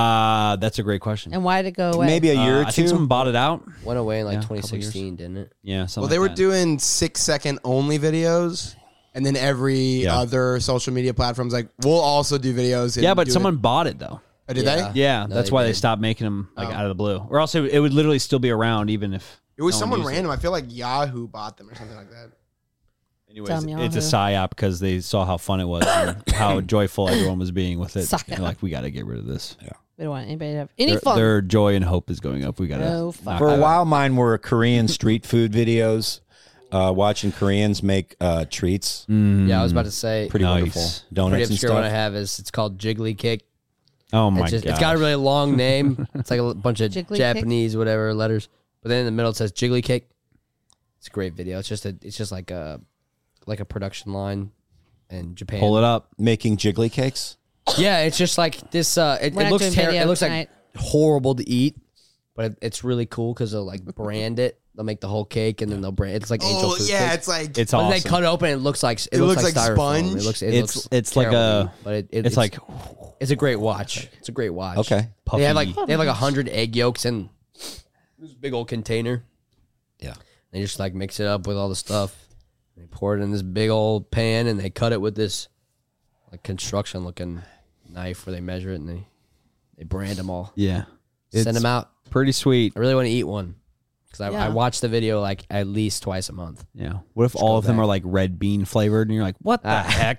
Uh that's a great question. And why did it go away? Maybe a year Uh, or I think two. someone bought it out. went away in like Yeah, a couple twenty sixteen, didn't it? Yeah. Something Well, they like were that. doing six second only videos, and then every Yeah. other social media platform's like, we'll also do videos. and Yeah, but do someone it. bought it though. Oh, did Yeah. they? Yeah, No, that's they why they did. stopped making them like Oh. out of the blue, or else it, it would literally still be around even if It was no one someone used it. random. I feel like Yahoo bought them or something like that. Anyways, Dumb it's a Yahoo. psyop because they saw how fun it was and how joyful everyone was being with it. Psyop. They're like, we got to get rid of this. We don't want anybody to have any Their, fun. their joy and hope is going up. We got to. No fun. For a while, mine were Korean street food videos. Uh, watching Koreans make uh, treats, Yeah, I was about to say. pretty Nice. wonderful. Pretty Donuts and obscure one I stuff. have is it's called Jiggly Kick. Oh my It's, just, god! it's got a really long name. It's like a l- bunch of Jiggly Japanese whatever letters, but then in the middle it says Jiggly Kick. It's a great video. It's just a it's just like a like a production line in Japan. Pull it up. Making jiggly cakes. Yeah, it's just like this. Uh, it, We're it not looks doing terrible. video It looks tonight. like horrible to eat, but it, it's really cool because they'll like brand it. They'll make the whole cake and then they'll brand. It's like angel Oh, food yeah, cake. it's like It's When awesome. they cut it open, it looks like it, It looks, looks like, like styrofoam. sponge? It looks it It's- looks it's like terrible a- to eat, but it, it, it's like it's a great watch. It's a great watch. Okay. puffy. They have like they have like a hundred egg yolks in this big old container. Yeah. They just like mix it up with all the stuff. They pour it in this big old pan and they cut it with this like construction looking knife where they measure it and they they brand them all. yeah. Send It's them out. Pretty sweet. I really want to eat one because I, Yeah. I watch the video like at least twice a month. Yeah. What if all of them back. are like red bean flavored and you're like, what the Ah. heck?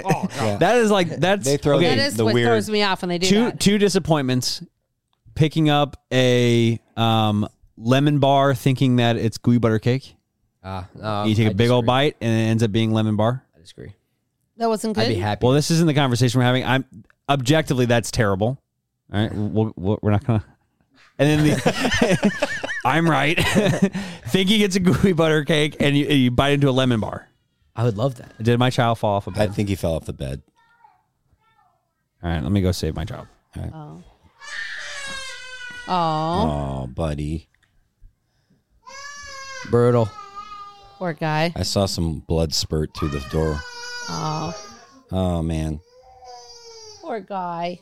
That is like that's They throw okay. that is the what weird- throws me off when they do two that. two disappointments. Picking up a um, lemon bar, thinking that it's gooey butter cake. Ah, no, you take I a big old disagree. bite and it ends up being lemon bar. I disagree. That wasn't good. I'd be happy. Well, this isn't the conversation we're having. I'm objectively that's terrible. All right, we'll, we'll, we're not gonna. And then the, I'm right, thinking it's a gooey butter cake, and you, you bite into a lemon bar. I would love that. Did my child fall off a I bed? think he fell off the bed. All right, let me go save my child. Oh. Oh. Oh, buddy. Brutal. Poor guy. I saw some blood spurt through the door. Oh. Oh, man. Poor guy.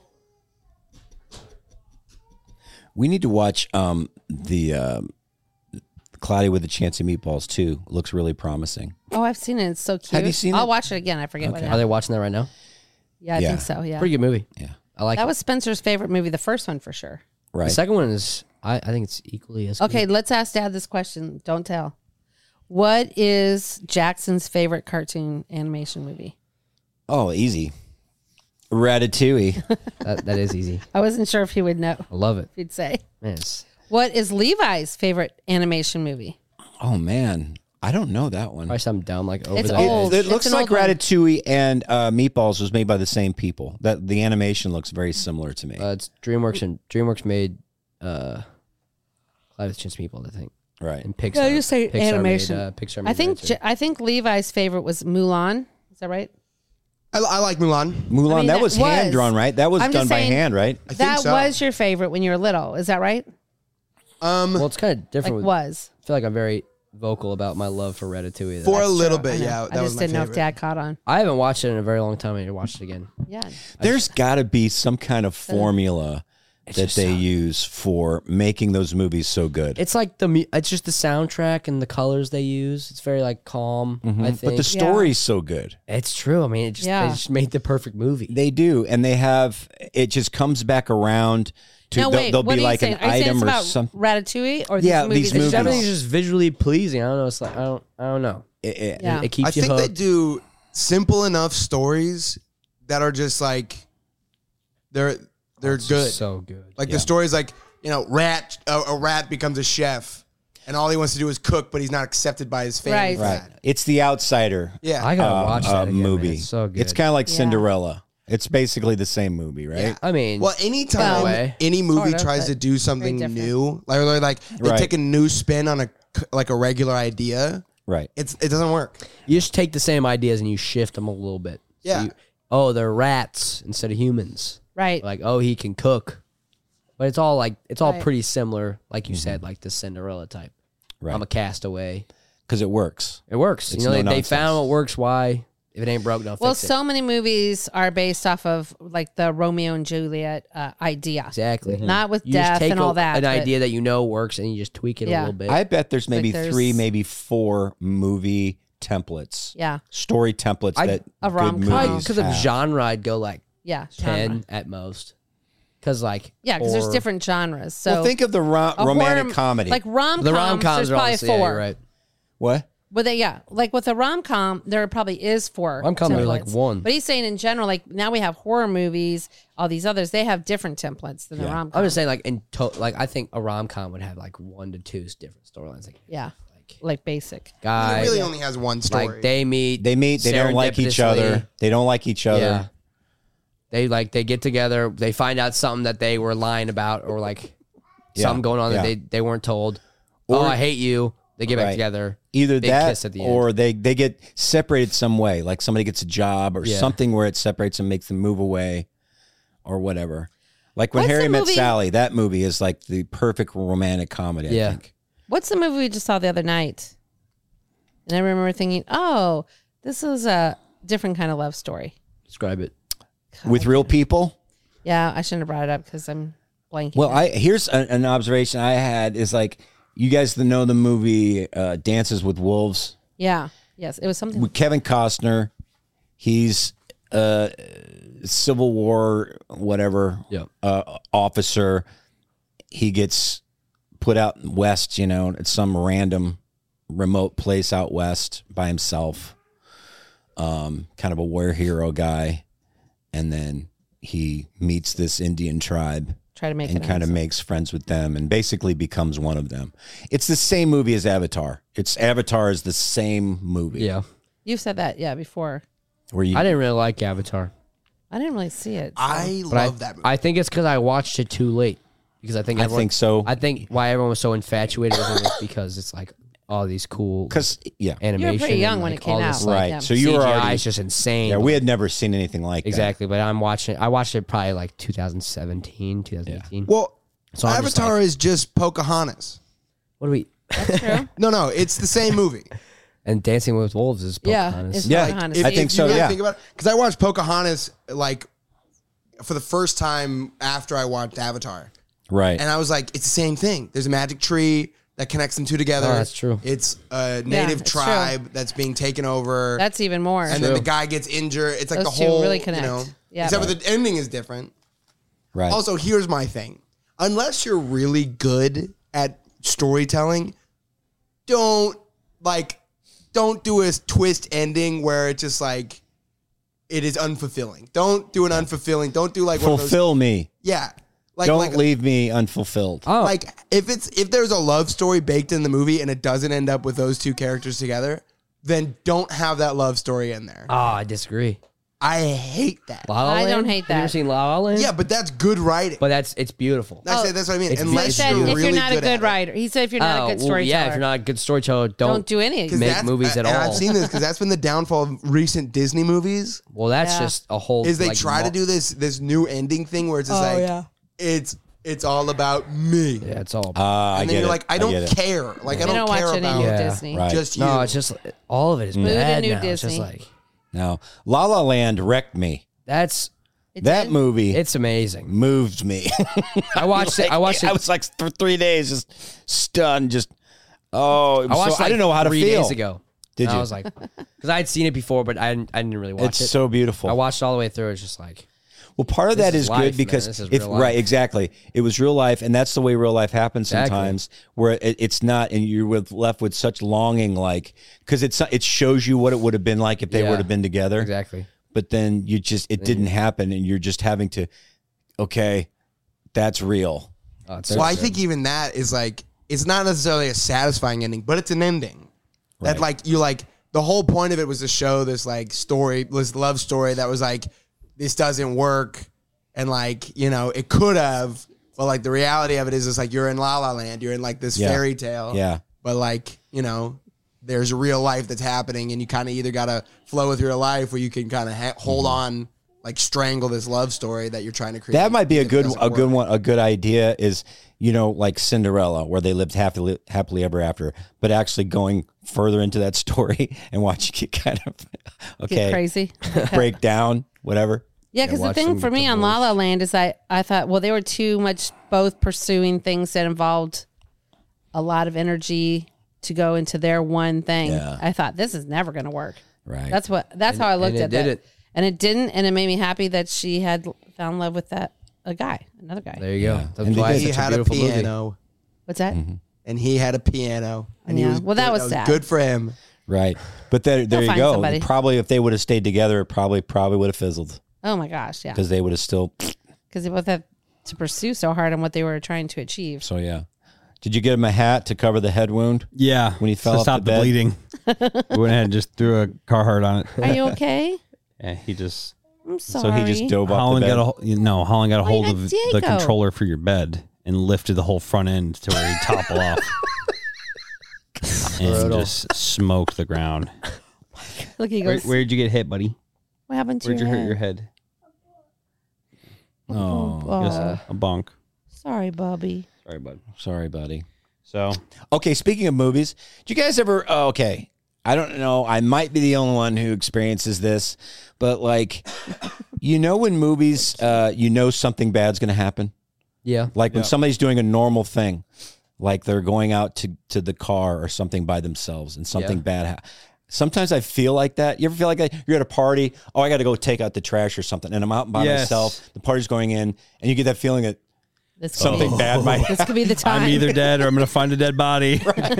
We need to watch um, the um, Cloudy with a Chance of Meatballs too. Looks really promising. Oh, I've seen it. It's so cute. Have you seen I'll it? watch it again. I forget what Okay. it Are they is. watching that right now? Yeah, I Yeah. think so. Yeah. Pretty good movie. Yeah. I like That it. was Spencer's favorite movie, the first one for sure. Right. The second one is I, I think it's equally as Okay, good. let's ask Dad this question. Don't tell. What is Jackson's favorite cartoon animation movie? Oh, easy. Ratatouille. That, that is easy. I wasn't sure if he would know. I love it. If he'd say. Man, it's, What is Levi's favorite animation movie? Oh, man. I don't know that one. probably something dumb like over It's the old. It, It's it looks an like old one. Ratatouille and uh, Meatballs was made by the same people. That the animation looks very similar to me. Uh, it's DreamWorks and DreamWorks made uh, Cloudy with a Chance of Meatballs, I think. right. And Pixar. Yeah, you say Pixar animation. Made, uh, Pixar made I think that too. J- I think Levi's favorite was Mulan. Is that right? I, I like Mulan. Mulan, I mean, that, that was was- hand drawn, right? That was I'm done just by saying- hand, right? I think That so. was your favorite when you were little. Is that right? Um, Well, it's kind of different. Like with, was. I feel like I'm very vocal about my love for Ratatouille. for a That's little true. I bit, know. yeah. I That was just my didn't know if favorite. Dad caught on. I haven't watched it in a very long time. I need to watch it again. Yeah. There's got to be some kind of formula that just they so- use for making those movies so good. It's like the mu- it's just the soundtrack and the colors they use. It's very like calm. I think, but the story's so good. it's true. I mean, it just Yeah. they just made the perfect movie. They do, and they have it just comes back around to No, they'll, wait. they'll what be are like you saying? an Are you saying it's item or about something. Ratatouille or Yeah, these these movies? It's just, movies. everything's just visually pleasing. I don't know. It's like I don't I don't know. It- it- Yeah. It keeps I you think they hooked. do simple enough stories that are just like they're they're It's good. just so good. Like Yeah. the story's like, you know, rat a, a rat becomes a chef, and all he wants to do is cook, but he's not accepted by his family. Right. for Right. that. It's the outsider. Yeah. I gotta uh, watch that uh, again, man. movie. It's so good. It's kind of like Yeah. Cinderella. It's basically the same movie, right? Yeah. I mean, Well, anytime Well, any movie sort of, tries but to do something different. new, like or like they Right. take a new spin on a like a regular idea, Right. it's it doesn't work. you just take the same ideas and you shift them a little bit. So Yeah. you- oh, they're rats instead of humans. Right. Like, oh, he can cook. But it's all like it's all Right. pretty similar, like you said, like the Cinderella type. Right. I'm a castaway. Because it works. It works. It's you know, no they, they nonsense. found what works. Why? If it ain't broke, don't Well, fix it. so many movies are based off of like the Romeo and Juliet uh, idea. Exactly. Not with You just death take and all a- that. An but- idea that you know works, and you just tweak it a Yeah. little bit. I bet there's maybe there's- three, maybe four movie templates, Yeah. story templates I- that A good rom-com. movies because of have. genre, I'd go like Yeah. ten genre. at most. Because like Yeah, because there's horror- different genres. So well, think of the ro- a romantic horror- comedy. like rom the coms. rom coms There's are probably obviously yeah, four. you're right. what? But they, yeah, like with a rom com, there probably is four. Rom-com are like templates. one. But he's saying in general, like now we have horror movies, all these others, they have different templates than a Yeah. rom com. I'm just saying, like in to- like I think a rom com would have like one to two different storylines. Like Yeah, like like basic. It guys, really only has one story. like they meet, They meet. They don't like each other. serendipitously. They don't like each other. Yeah. They like they get together. They find out something that they were lying about, or like Yeah, something going on yeah. that they, they weren't told. Or- oh, I hate you. They get back Right. together. Either Big that, kiss at the end. or they they get separated some way. Like somebody gets a job or Yeah. something where it separates them, makes them move away, or whatever. Like when What's Harry the Met movie- Sally. That movie is like the perfect romantic comedy. I Yeah. think. What's the movie we just saw the other night? And I remember thinking, oh, this is a different kind of love story. Describe it. With real people. Yeah, I shouldn't have brought it up because I'm blanking. Well, I here's a, an observation I had is like you guys that know the movie uh, Dances with Wolves yeah, yes, it was something. with Kevin Costner. He's a Civil War whatever Yeah. uh, officer. He gets put out west, you know, at some random remote place out west by himself. Um, kind of a war hero guy, and then he meets this Indian tribe. Try to make and it kind of honest. makes friends with them and basically becomes one of them. It's the same movie as Avatar. It's Avatar is the same movie. Yeah. You've said that, yeah, before. Where you I didn't really like Avatar. I didn't really see it. so- I But I, love that movie. I think it's because I watched it too late. Because I think I everyone, think so. I think why everyone was so infatuated with it was because it's like all these cool Cuz yeah. animation. pretty young and, when like, it came all this, out. like, Right. yeah. So you were C G I already is just insane. Yeah, but- we had never seen anything like exactly. But I'm watching it. I watched it probably like two thousand seventeen, twenty eighteen. well, So I'm just Avatar like- is just Pocahontas. What do we? That's true. No, no, it's the same movie. And Dancing with Wolves is Yeah, Pocahontas. it's Yeah, Pocahontas. I If- think if so, You really yeah. Think about because I watched Pocahontas like for the first time after I watched Avatar, Right. and I was like, it's the same thing. There's a magic tree that connects them two together. Oh, that's true. It's a native it's true. tribe that's being taken over. That's even more. and then the guy gets injured. It's like Those the two whole really you connect. know. Yeah. Except for the ending is different. right. Also, here's my thing. Unless you're really good at storytelling, don't like don't do a twist ending where it's just like it is unfulfilling. Don't do an unfulfilling. Don't do like one of those, Fulfill me. yeah. Like Don't like, leave me unfulfilled. Oh, like if it's if there's a love story baked in the movie and it doesn't end up with those two characters together, then don't have that love story in there. oh, I disagree. I hate that. La La I Land? don't hate Have you ever that. seen La La Land? Yeah, but that's good writing. but that's it's beautiful. That's Oh. it. That's what I mean. It's- He Unless said you're if really you're not a good, good at it. writer, he said if you're not Oh, a good well, storyteller, yeah, if you're not a good storyteller, don't. don't do any of Because it. Make that's- movies at and all. I've seen this because that's been the downfall of recent Disney movies. Well, that's Yeah. just a whole. Is they like, try mo- to do this this new ending thing where it's just Oh, like yeah. it's it's all about me. Yeah, it's all. Uh, I and then get you're it. like, I don't get it. care. Like I I don't, don't care watch any about new Yeah. Disney. Right. just you. no, it's just all of it is Boo the bad new now. It's just Disney. like No, La La Land wrecked me. that's It That did? movie it's amazing. moved me. I watched it. I watched it. I was like for three days just stunned. Just oh, it was I watched. so, like I didn't know how to three feel. days ago. Did And you? I was like, because I had seen it before, but I didn't, I didn't really watch It's it. so beautiful. I watched it all the way through. It's just like Well, part of This that is is life, good man. because This is if real life. right, exactly, it was real life, and that's the way real life happens Exactly. sometimes, where it, it's not, and you're with, left with such longing, like because it's it shows you what it would have been like if they Yeah. would have been together, exactly. but then you just it didn't happen, and you're just having to, okay, that's real. Oh, it's Well, so I good. think even that is like it's not necessarily a satisfying ending, but it's an ending. That Right. like you like the whole point of it was to show this like story, this love story that was like this doesn't work, and like you know it could have, but like the reality of it is, it's like you're in La La Land, you're in like this Yeah. fairy tale, Yeah. but like you know there's real life that's happening, and you kind of either gotta flow with your life, or you can kind of ha- hold on, like strangle this love story that you're trying to create. That might be a if it good doesn't a good work. one. A good idea is you know like Cinderella, where they lived happily happily ever after, but actually going further into that story and watching it kind of okay Get crazy. break down whatever. Yeah, because the watch thing them for get me on La divorced. La Land is I, I thought, well, they were too much both pursuing things that involved a lot of energy to go into their one thing. Yeah. I thought this is never going to work. Right. That's what. That's And- how I looked and it at did that. it. And it didn't, and it made me happy that she had found love with that a guy, another guy. There you Yeah. go. That's And they why did. it's He such a had a beautiful movie. piano. What's that? Mm-hmm. And he had a piano, and he Yeah. was Well, that good- was sad. good for him. Right. But there, there They'll you find go. somebody. Probably if they would have stayed together, it probably probably would have fizzled Oh my gosh, yeah. because they would have still. Because they both had to pursue so hard on what they were trying to achieve. So yeah. Did you get him a hat to cover the head wound? Yeah, When he fell to off stop the the, bed? bleeding. We went ahead and just threw a Carhartt on it. Are you okay? Yeah, he just I'm sorry. So he just dove off the Holland bed. got a hol- you know Holland got a Oh, hold yeah, of Diego. the controller for your bed and lifted the whole front end to where he toppled off and Brutal. just smoked the ground. Look, he Where, goes. where'd you get hit, buddy? What happened to Where'd you your hurt head? your head? Oh, Oh, Yes, a bunk. sorry, Bobby. Sorry, bud. sorry, buddy. So Okay, speaking of movies, do you guys ever? Oh, okay, I don't know. I might be the only one who experiences this, but like, you know, when movies, uh, you know, something bad's going to happen. Yeah. Like when Yeah. somebody's doing a normal thing, like they're going out to, to the car or something by themselves and something Yeah. bad happens. Sometimes I feel like that. You ever feel like that? You're at a party. Oh, I got to go take out the trash or something. And I'm out by Yes. myself. The party's going in and you get that feeling that This could something be, bad might This could be the time. I'm either dead or I'm going to find a dead body.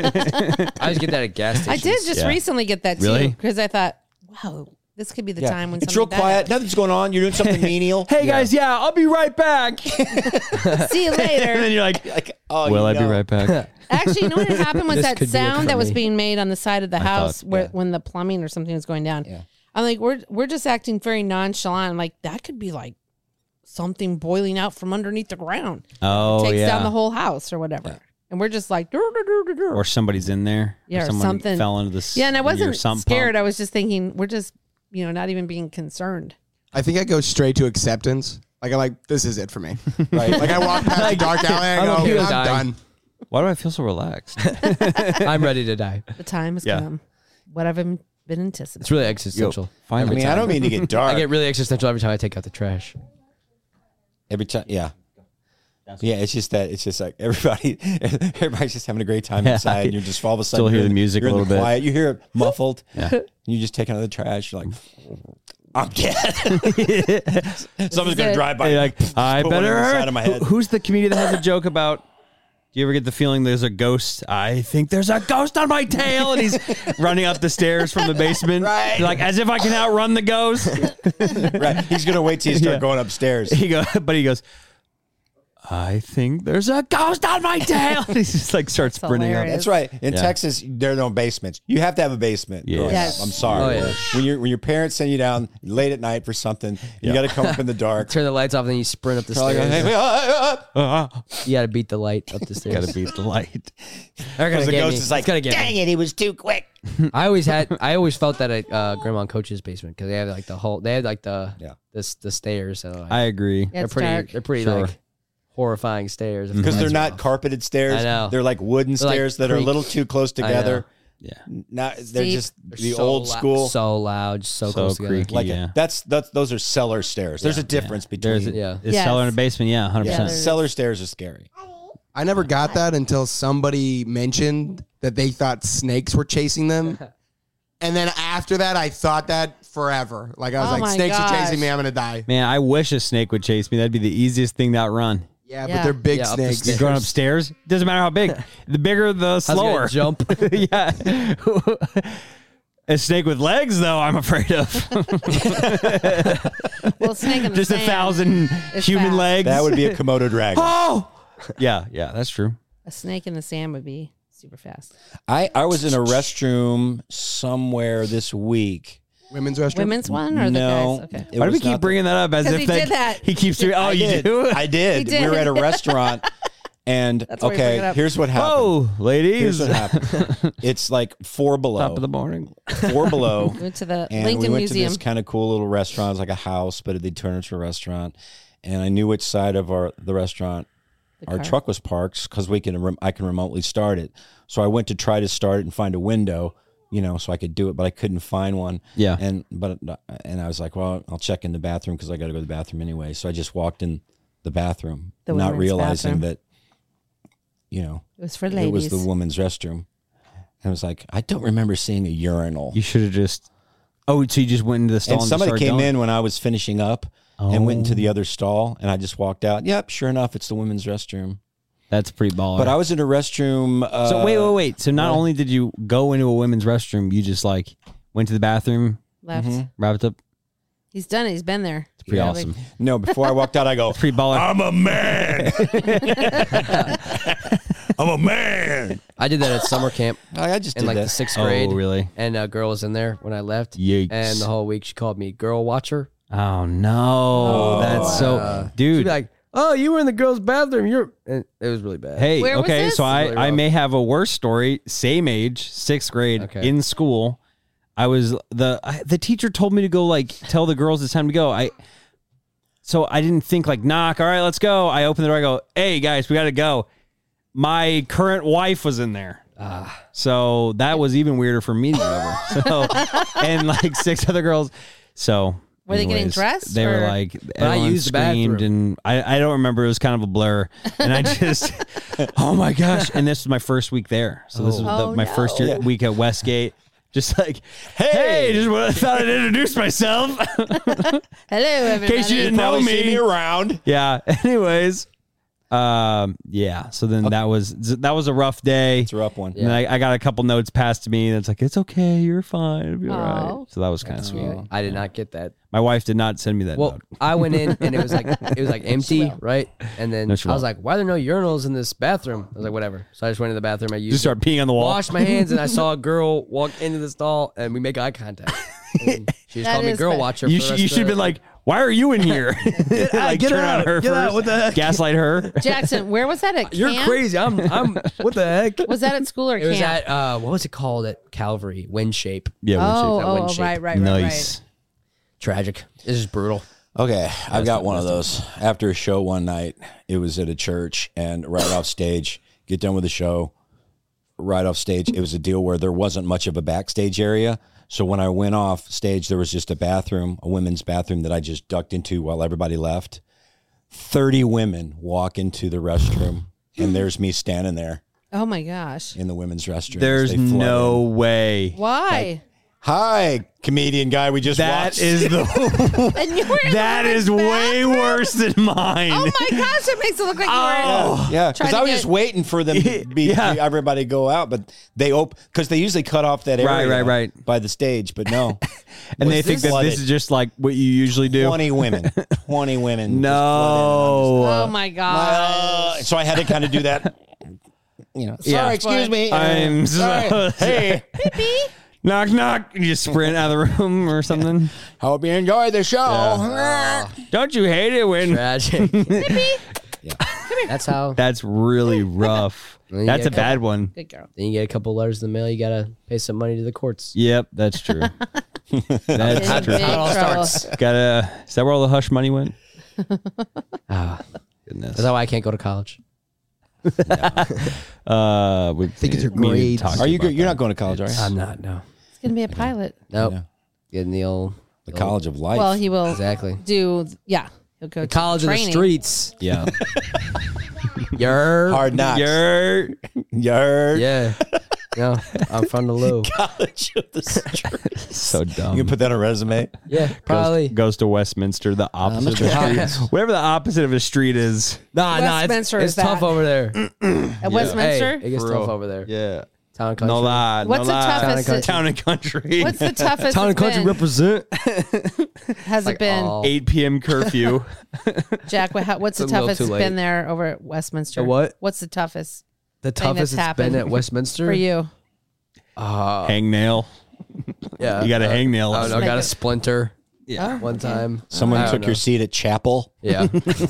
I just get that at gas I stations. did just Yeah. recently get that too. Really? Because I thought, wow, this could be the Yeah. time when it's real something bad quiet. Nothing's going on. You're doing something menial. Hey guys, yeah, I'll be right back. happens. See you And then later. you're like, Like, oh, will you I be know. right back? Actually, you know what had happened was This that could be it sound for that was me. being made on the side of the house thought, where yeah. when the plumbing or something was going down. Yeah. I'm like, we're we're just acting very nonchalant. I'm like, that could be like something boiling out from underneath the ground. Oh Takes yeah. down the whole house or whatever. And we're just like, "Dur, dur, dur, dur, dur." or somebody's in there. Yeah, or someone something. fell into the s- yeah, and I your wasn't sump scared. pump. I was just thinking, we're just, you know, not even being concerned. I think I go straight to acceptance. Like I like this is it for me. Right. Like I walk past the dark alley, I I'm go, okay with I'm dying. done. Why do I feel so relaxed? I'm ready to die. The time has Yeah. come. What I've been, been anticipating. It's really existential. I Finally, mean, I don't mean to get dark. I get really existential every time I take out the trash. Every time, yeah. Yeah, it's just that it's just like everybody, everybody's just having a great time Yeah. inside, and you're just all of a sudden Still hear you're the in- music you're a in the little bit. quiet. You hear it muffled. Yeah. You just take out the trash. You're like, I'm dead. Someone's gonna it. drive by. Hey, like, I put one better in the side hurt. of my Who- head. who's the comedian that has a joke about? Do you ever get the feeling there's a ghost? I think there's a ghost on my tail, and he's running up the stairs from the basement. Right. You're like, as if I can outrun the ghost. Right. He's gonna wait till you start Yeah. going upstairs. He go, but he goes, I think there's a ghost on my tail. And he just like starts That's sprinting up. hilarious. That's right. In Yeah. Texas, there are no basements. You have to have a basement. Yeah. growing up. Yes. I'm sorry. Oh, yeah. When your when your parents send you down late at night for something, you Yeah. got to come up in the dark. Turn the lights off, and then you sprint up the Probably go, stairs. "Hey, ah, ah, ah." You got to beat the light up the stairs. Gotta beat the light. They're gonna Because the get ghost me. is like, It's gonna get dang me. it, he was too quick. I always had. I always felt that at uh, Grandma and Coach's basement because they had like the whole. They had like the Yeah. the the stairs. So like, I agree. Yeah, they're it's pretty. dark. They're pretty Sure. like horrifying stairs. if Because the they're lights are not off. carpeted stairs. I know. They're like wooden They're like stairs that are a creak. little too close I know. together. Yeah. Not they're Steep. just They're the so old lou- school. so loud, so, So close together. creaky. like yeah. that's that's those are cellar stairs. There's a difference There's between a, Yeah. a Yes. cellar and a basement. Yeah, hundred Yeah, percent. there's- cellar stairs are scary. I never got that until somebody mentioned that they thought snakes were chasing them. And then after that, I thought that forever. Like, I was Oh like, my snakes are chasing gosh. me. I'm going to die. Man, I wish a snake would chase me. That'd be the easiest thing to outrun. Yeah, Yeah. but they're big Yeah, up the snakes. stairs. Going upstairs, doesn't matter how big. The bigger, the I was gonna slower. jump. Yeah. A snake with legs, though, I'm afraid of. Well, snake in the Just a sand thousand is human fast. legs. That would be a Komodo dragon. Oh, yeah, yeah, that's true. A snake in the sand would be super fast. I, I was in a restroom somewhere this week. Women's restroom. Women's one or no, the guys? Okay. it Why do we was keep not the- bringing that up as 'Cause if he like, did that. he keeps doing? Oh, I you did. do? I did. He We were did. at a restaurant, and That's why we bring it okay, up. here's what happened. Oh, Here's ladies, what happened. It's like four below. top of the morning. Four below. We went to the And Lincoln we went Museum. to this kind of cool little restaurant. It was like a house, but they turned it into a restaurant. And I knew which side of our the restaurant The our car. truck was parked because we can rem- I can remotely start it. So I went to try to start it and find a window, you know, so I could do it, but I couldn't find one. Yeah. And but and I was like, well, I'll check in the bathroom because I got to go to the bathroom anyway. So I just walked in the bathroom, The not women's realizing bathroom. that, you know, It was for it ladies. was the woman's restroom. And I was like, I don't remember seeing a urinal. You should have just. Oh, so you just went into the stall And and, somebody just came started in going? when I was finishing up and went into the other stall, and I just walked out. Yep, sure enough, it's the women's restroom. That's pretty baller. But I was in a restroom. Uh, So wait, wait, wait. So not what? only did you go into a women's restroom, you just like went to the bathroom, Left. Mm-hmm. wrapped up. He's done it. He's been there. It's Pretty awesome. No, before I walked out, I go, Pretty baller. I'm a man. I'm a man. I did that at summer camp I, I just in did like that. the sixth Oh, grade. really? And a girl was in there when I left. Yikes. And the whole week she called me girl watcher. Oh no, that's so, Uh, She'd dude. be like, "Oh, you were in the girls' bathroom. You're." And it was really bad. Hey, Where was okay, this? so I, Really I rough. may have a worse story. Same age, sixth grade, Okay. in school. I was the I, the teacher told me to go like tell the girls it's time to go. I so I didn't think like knock. All right, let's go. I opened the door. I go, hey guys, we got to go. My current wife was in there. Ah. So that was even weirder for me to go over. So and like six other girls. So Were they getting anyways, dressed, They were or- like, I everyone used the screamed, bathroom. and I, I don't remember. It was kind of a blur, and I just, oh my gosh! And this was my first week there, so this was the, Oh, my no. first year, week at Westgate. Just like, hey, just what I thought I'd introduce myself Hello, everybody. in case you didn't know Probably see me. me around. Yeah. Anyways, um, yeah. So then that was that was a rough day. It's a rough one. And then I, I got a couple notes passed to me, and it's like, it's okay, you're fine, it'll be all Aw. right. So that was kind of sweet. I did not get that. My wife did not send me that Well, note. I went in and it was like it was like empty, right? And then No, I she was won't. like, "Why are there no urinals in this bathroom?" I was like, "Whatever." So I just went to the bathroom. I used Just start it, peeing on the wall. washed my hands, and I saw a girl walk into the stall, and we make eye contact. And she just That called me is girl bad. watcher. You for the should rest you of should have the- been like, why are you in here? like get turn out, on her get out, first, what the heck? gaslight her. Jackson, where was that at? "You're camp? crazy." I'm I'm. What the heck? Was that at school or It camp? was at uh, what was it called at Calvary? Wind shape. Yeah, oh, that oh, wind oh, shape. right, right, right, nice. right. Tragic. This is brutal. Okay, I've got one of those. After a show one night, it was at a church, and right off stage, get done with the show, right off stage, it was a deal where there wasn't much of a backstage area. So when I went off stage, there was just a bathroom, a women's bathroom that I just ducked into while everybody left. thirty women walk into the restroom, and there's me standing there Oh my gosh. in the women's restroom. There's They flood no in. way. Why? Hi, comedian guy we just That watched. is the And you were in that the is women's way bathroom? worse than mine. Oh my gosh, it makes it look like you were. Oh. Yeah, Trying because to I was get- just waiting for them to be Yeah. everybody go out, but they open because they usually cut off that area Right, right, right. by the stage, but no, and they Was think this that this flooded? is just like what you usually do. twenty women, twenty women. No. Oh my just flooded in, and I'm god. just, uh, so I had to kind of do that. You know, sorry, Yeah. excuse me. I'm Sorry. so Hey, knock knock. You just sprint out of the room or something. hope you enjoyed the show. Don't you hate it when Tragic. That's how. that's really rough? Well, you That's get a a bad one. Good girl. Then you get a couple letters in the mail. You gotta pay some money to the courts. Yep, that's true. That's In true. big all trouble. starts. Gotta. Is that where all the hush money went? Ah, Goodness. Is that why I can't go to college? Uh, we think it's your me and you grades. talked Are you? about Go, you're that. not going to college, are you? I'm not. No. It's gonna be a pilot. Nope. Yeah. Getting the old The College of Life. Well, he will exactly. do. Yeah, he'll go The to college of the training. streets. Yeah. Yer. Hard knocks. Yer. Yer. Yeah. No, I'm from the Lou. College of the Streets. So dumb. You can put that on a resume. Yeah, probably. Goes, goes to Westminster, the opposite of the street. Whatever the opposite of a street is. Nah, nah, it's, Westminster it's is tough that. over there. At Westminster. Hey, it gets For tough real. over there. Yeah. Town and country. No lie. What's no the lie. toughest? Town and country. What's the toughest? Town and it's country been? represent. Has it been, oh. eight p.m. curfew. Jack? What, how- what's the It's a little toughest too it's late. been there over at Westminster? The what? What's the toughest The thing toughest that's it's been happened at Westminster for you? Uh, Hangnail. yeah, You got a uh, hangnail. I, don't know, I Make got a it- splinter. Yeah. One time, Someone I don't took know. your seat at chapel. Yeah,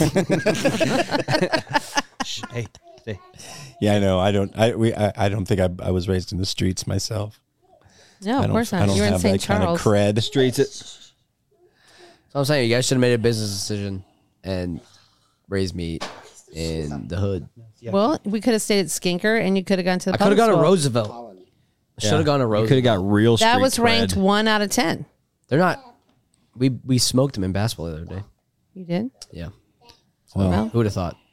Hey, hey. Yeah, I know. I don't. I we. I, I don't think I, I was raised in the streets myself. No, I of don't. course I not. don't You're in have Saint that kind of Charles. cred. Streets it. so I'm saying you guys should have made a business decision and raised me in the hood. Well, we could have stayed at Skinker, and you could have gone to the. I could have public gone to school. Roosevelt. I should have gone to You Roosevelt. could have got real street That was cred. ranked one out of ten. They're not. We we smoked them in basketball the other day. You did, Yeah, well, who would have thought?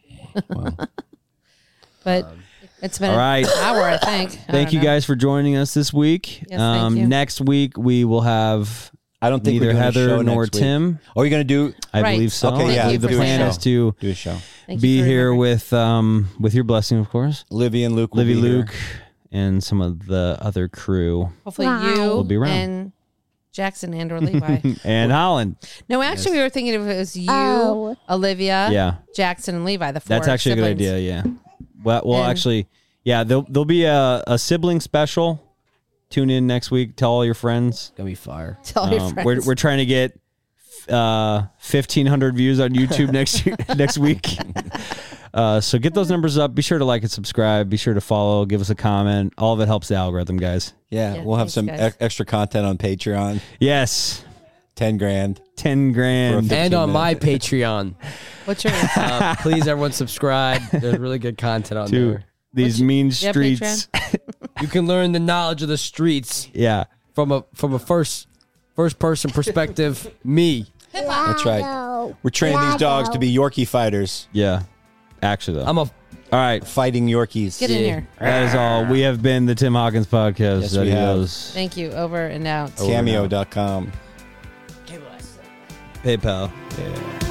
but it's been All right. an hour, I think. I Thank don't you know. guys for joining us this week. Yes, thank you. Next week we will have I don't think neither we're doing a Heather show nor next week. Tim. Oh, you're gonna do I Right. believe so. Okay, I yeah, believe the do a plan show. is to do a show. Thank be you for here remembering. with um with your blessing, of course. Livy and Luke. will Livy be here. Luke and some of the other crew Hopefully you will be around. and Jackson and or Levi. and Holland. No, actually, we were thinking if it was you, Olivia, Yeah. Jackson, and Levi. The four That's actually siblings. a good idea. Yeah. Well, well, And- actually, yeah. There'll there'll be a, a sibling special. Tune in next week. Tell all your friends. Gonna be fire. Tell your Um, friends. we're we're trying to get uh, fifteen hundred views on YouTube next year, next week. Uh, so get those numbers up. Be sure to like and subscribe. Be sure to follow. Give us a comment. All of it helps the algorithm, guys. Yeah, Yeah, we'll have thanks, some guys. e- extra content on Patreon. Yes, Ten grand. ten grand. For a And on minute. my Patreon, What's your uh, please everyone subscribe. There's really good content on to there. these mean you have streets. You can learn the knowledge of the streets Yeah. from a from a first first person perspective. Me. That's right. We're training these dogs to be Yorkie fighters, Yeah. Actually, though. I'm a all right. fighting Yorkies. Get in Yeah. here. That is all. We have been the Tim Hawkins Podcast. Yes, we have. Adios. Thank you. Over and out. Cameo dot com. PayPal. Yeah.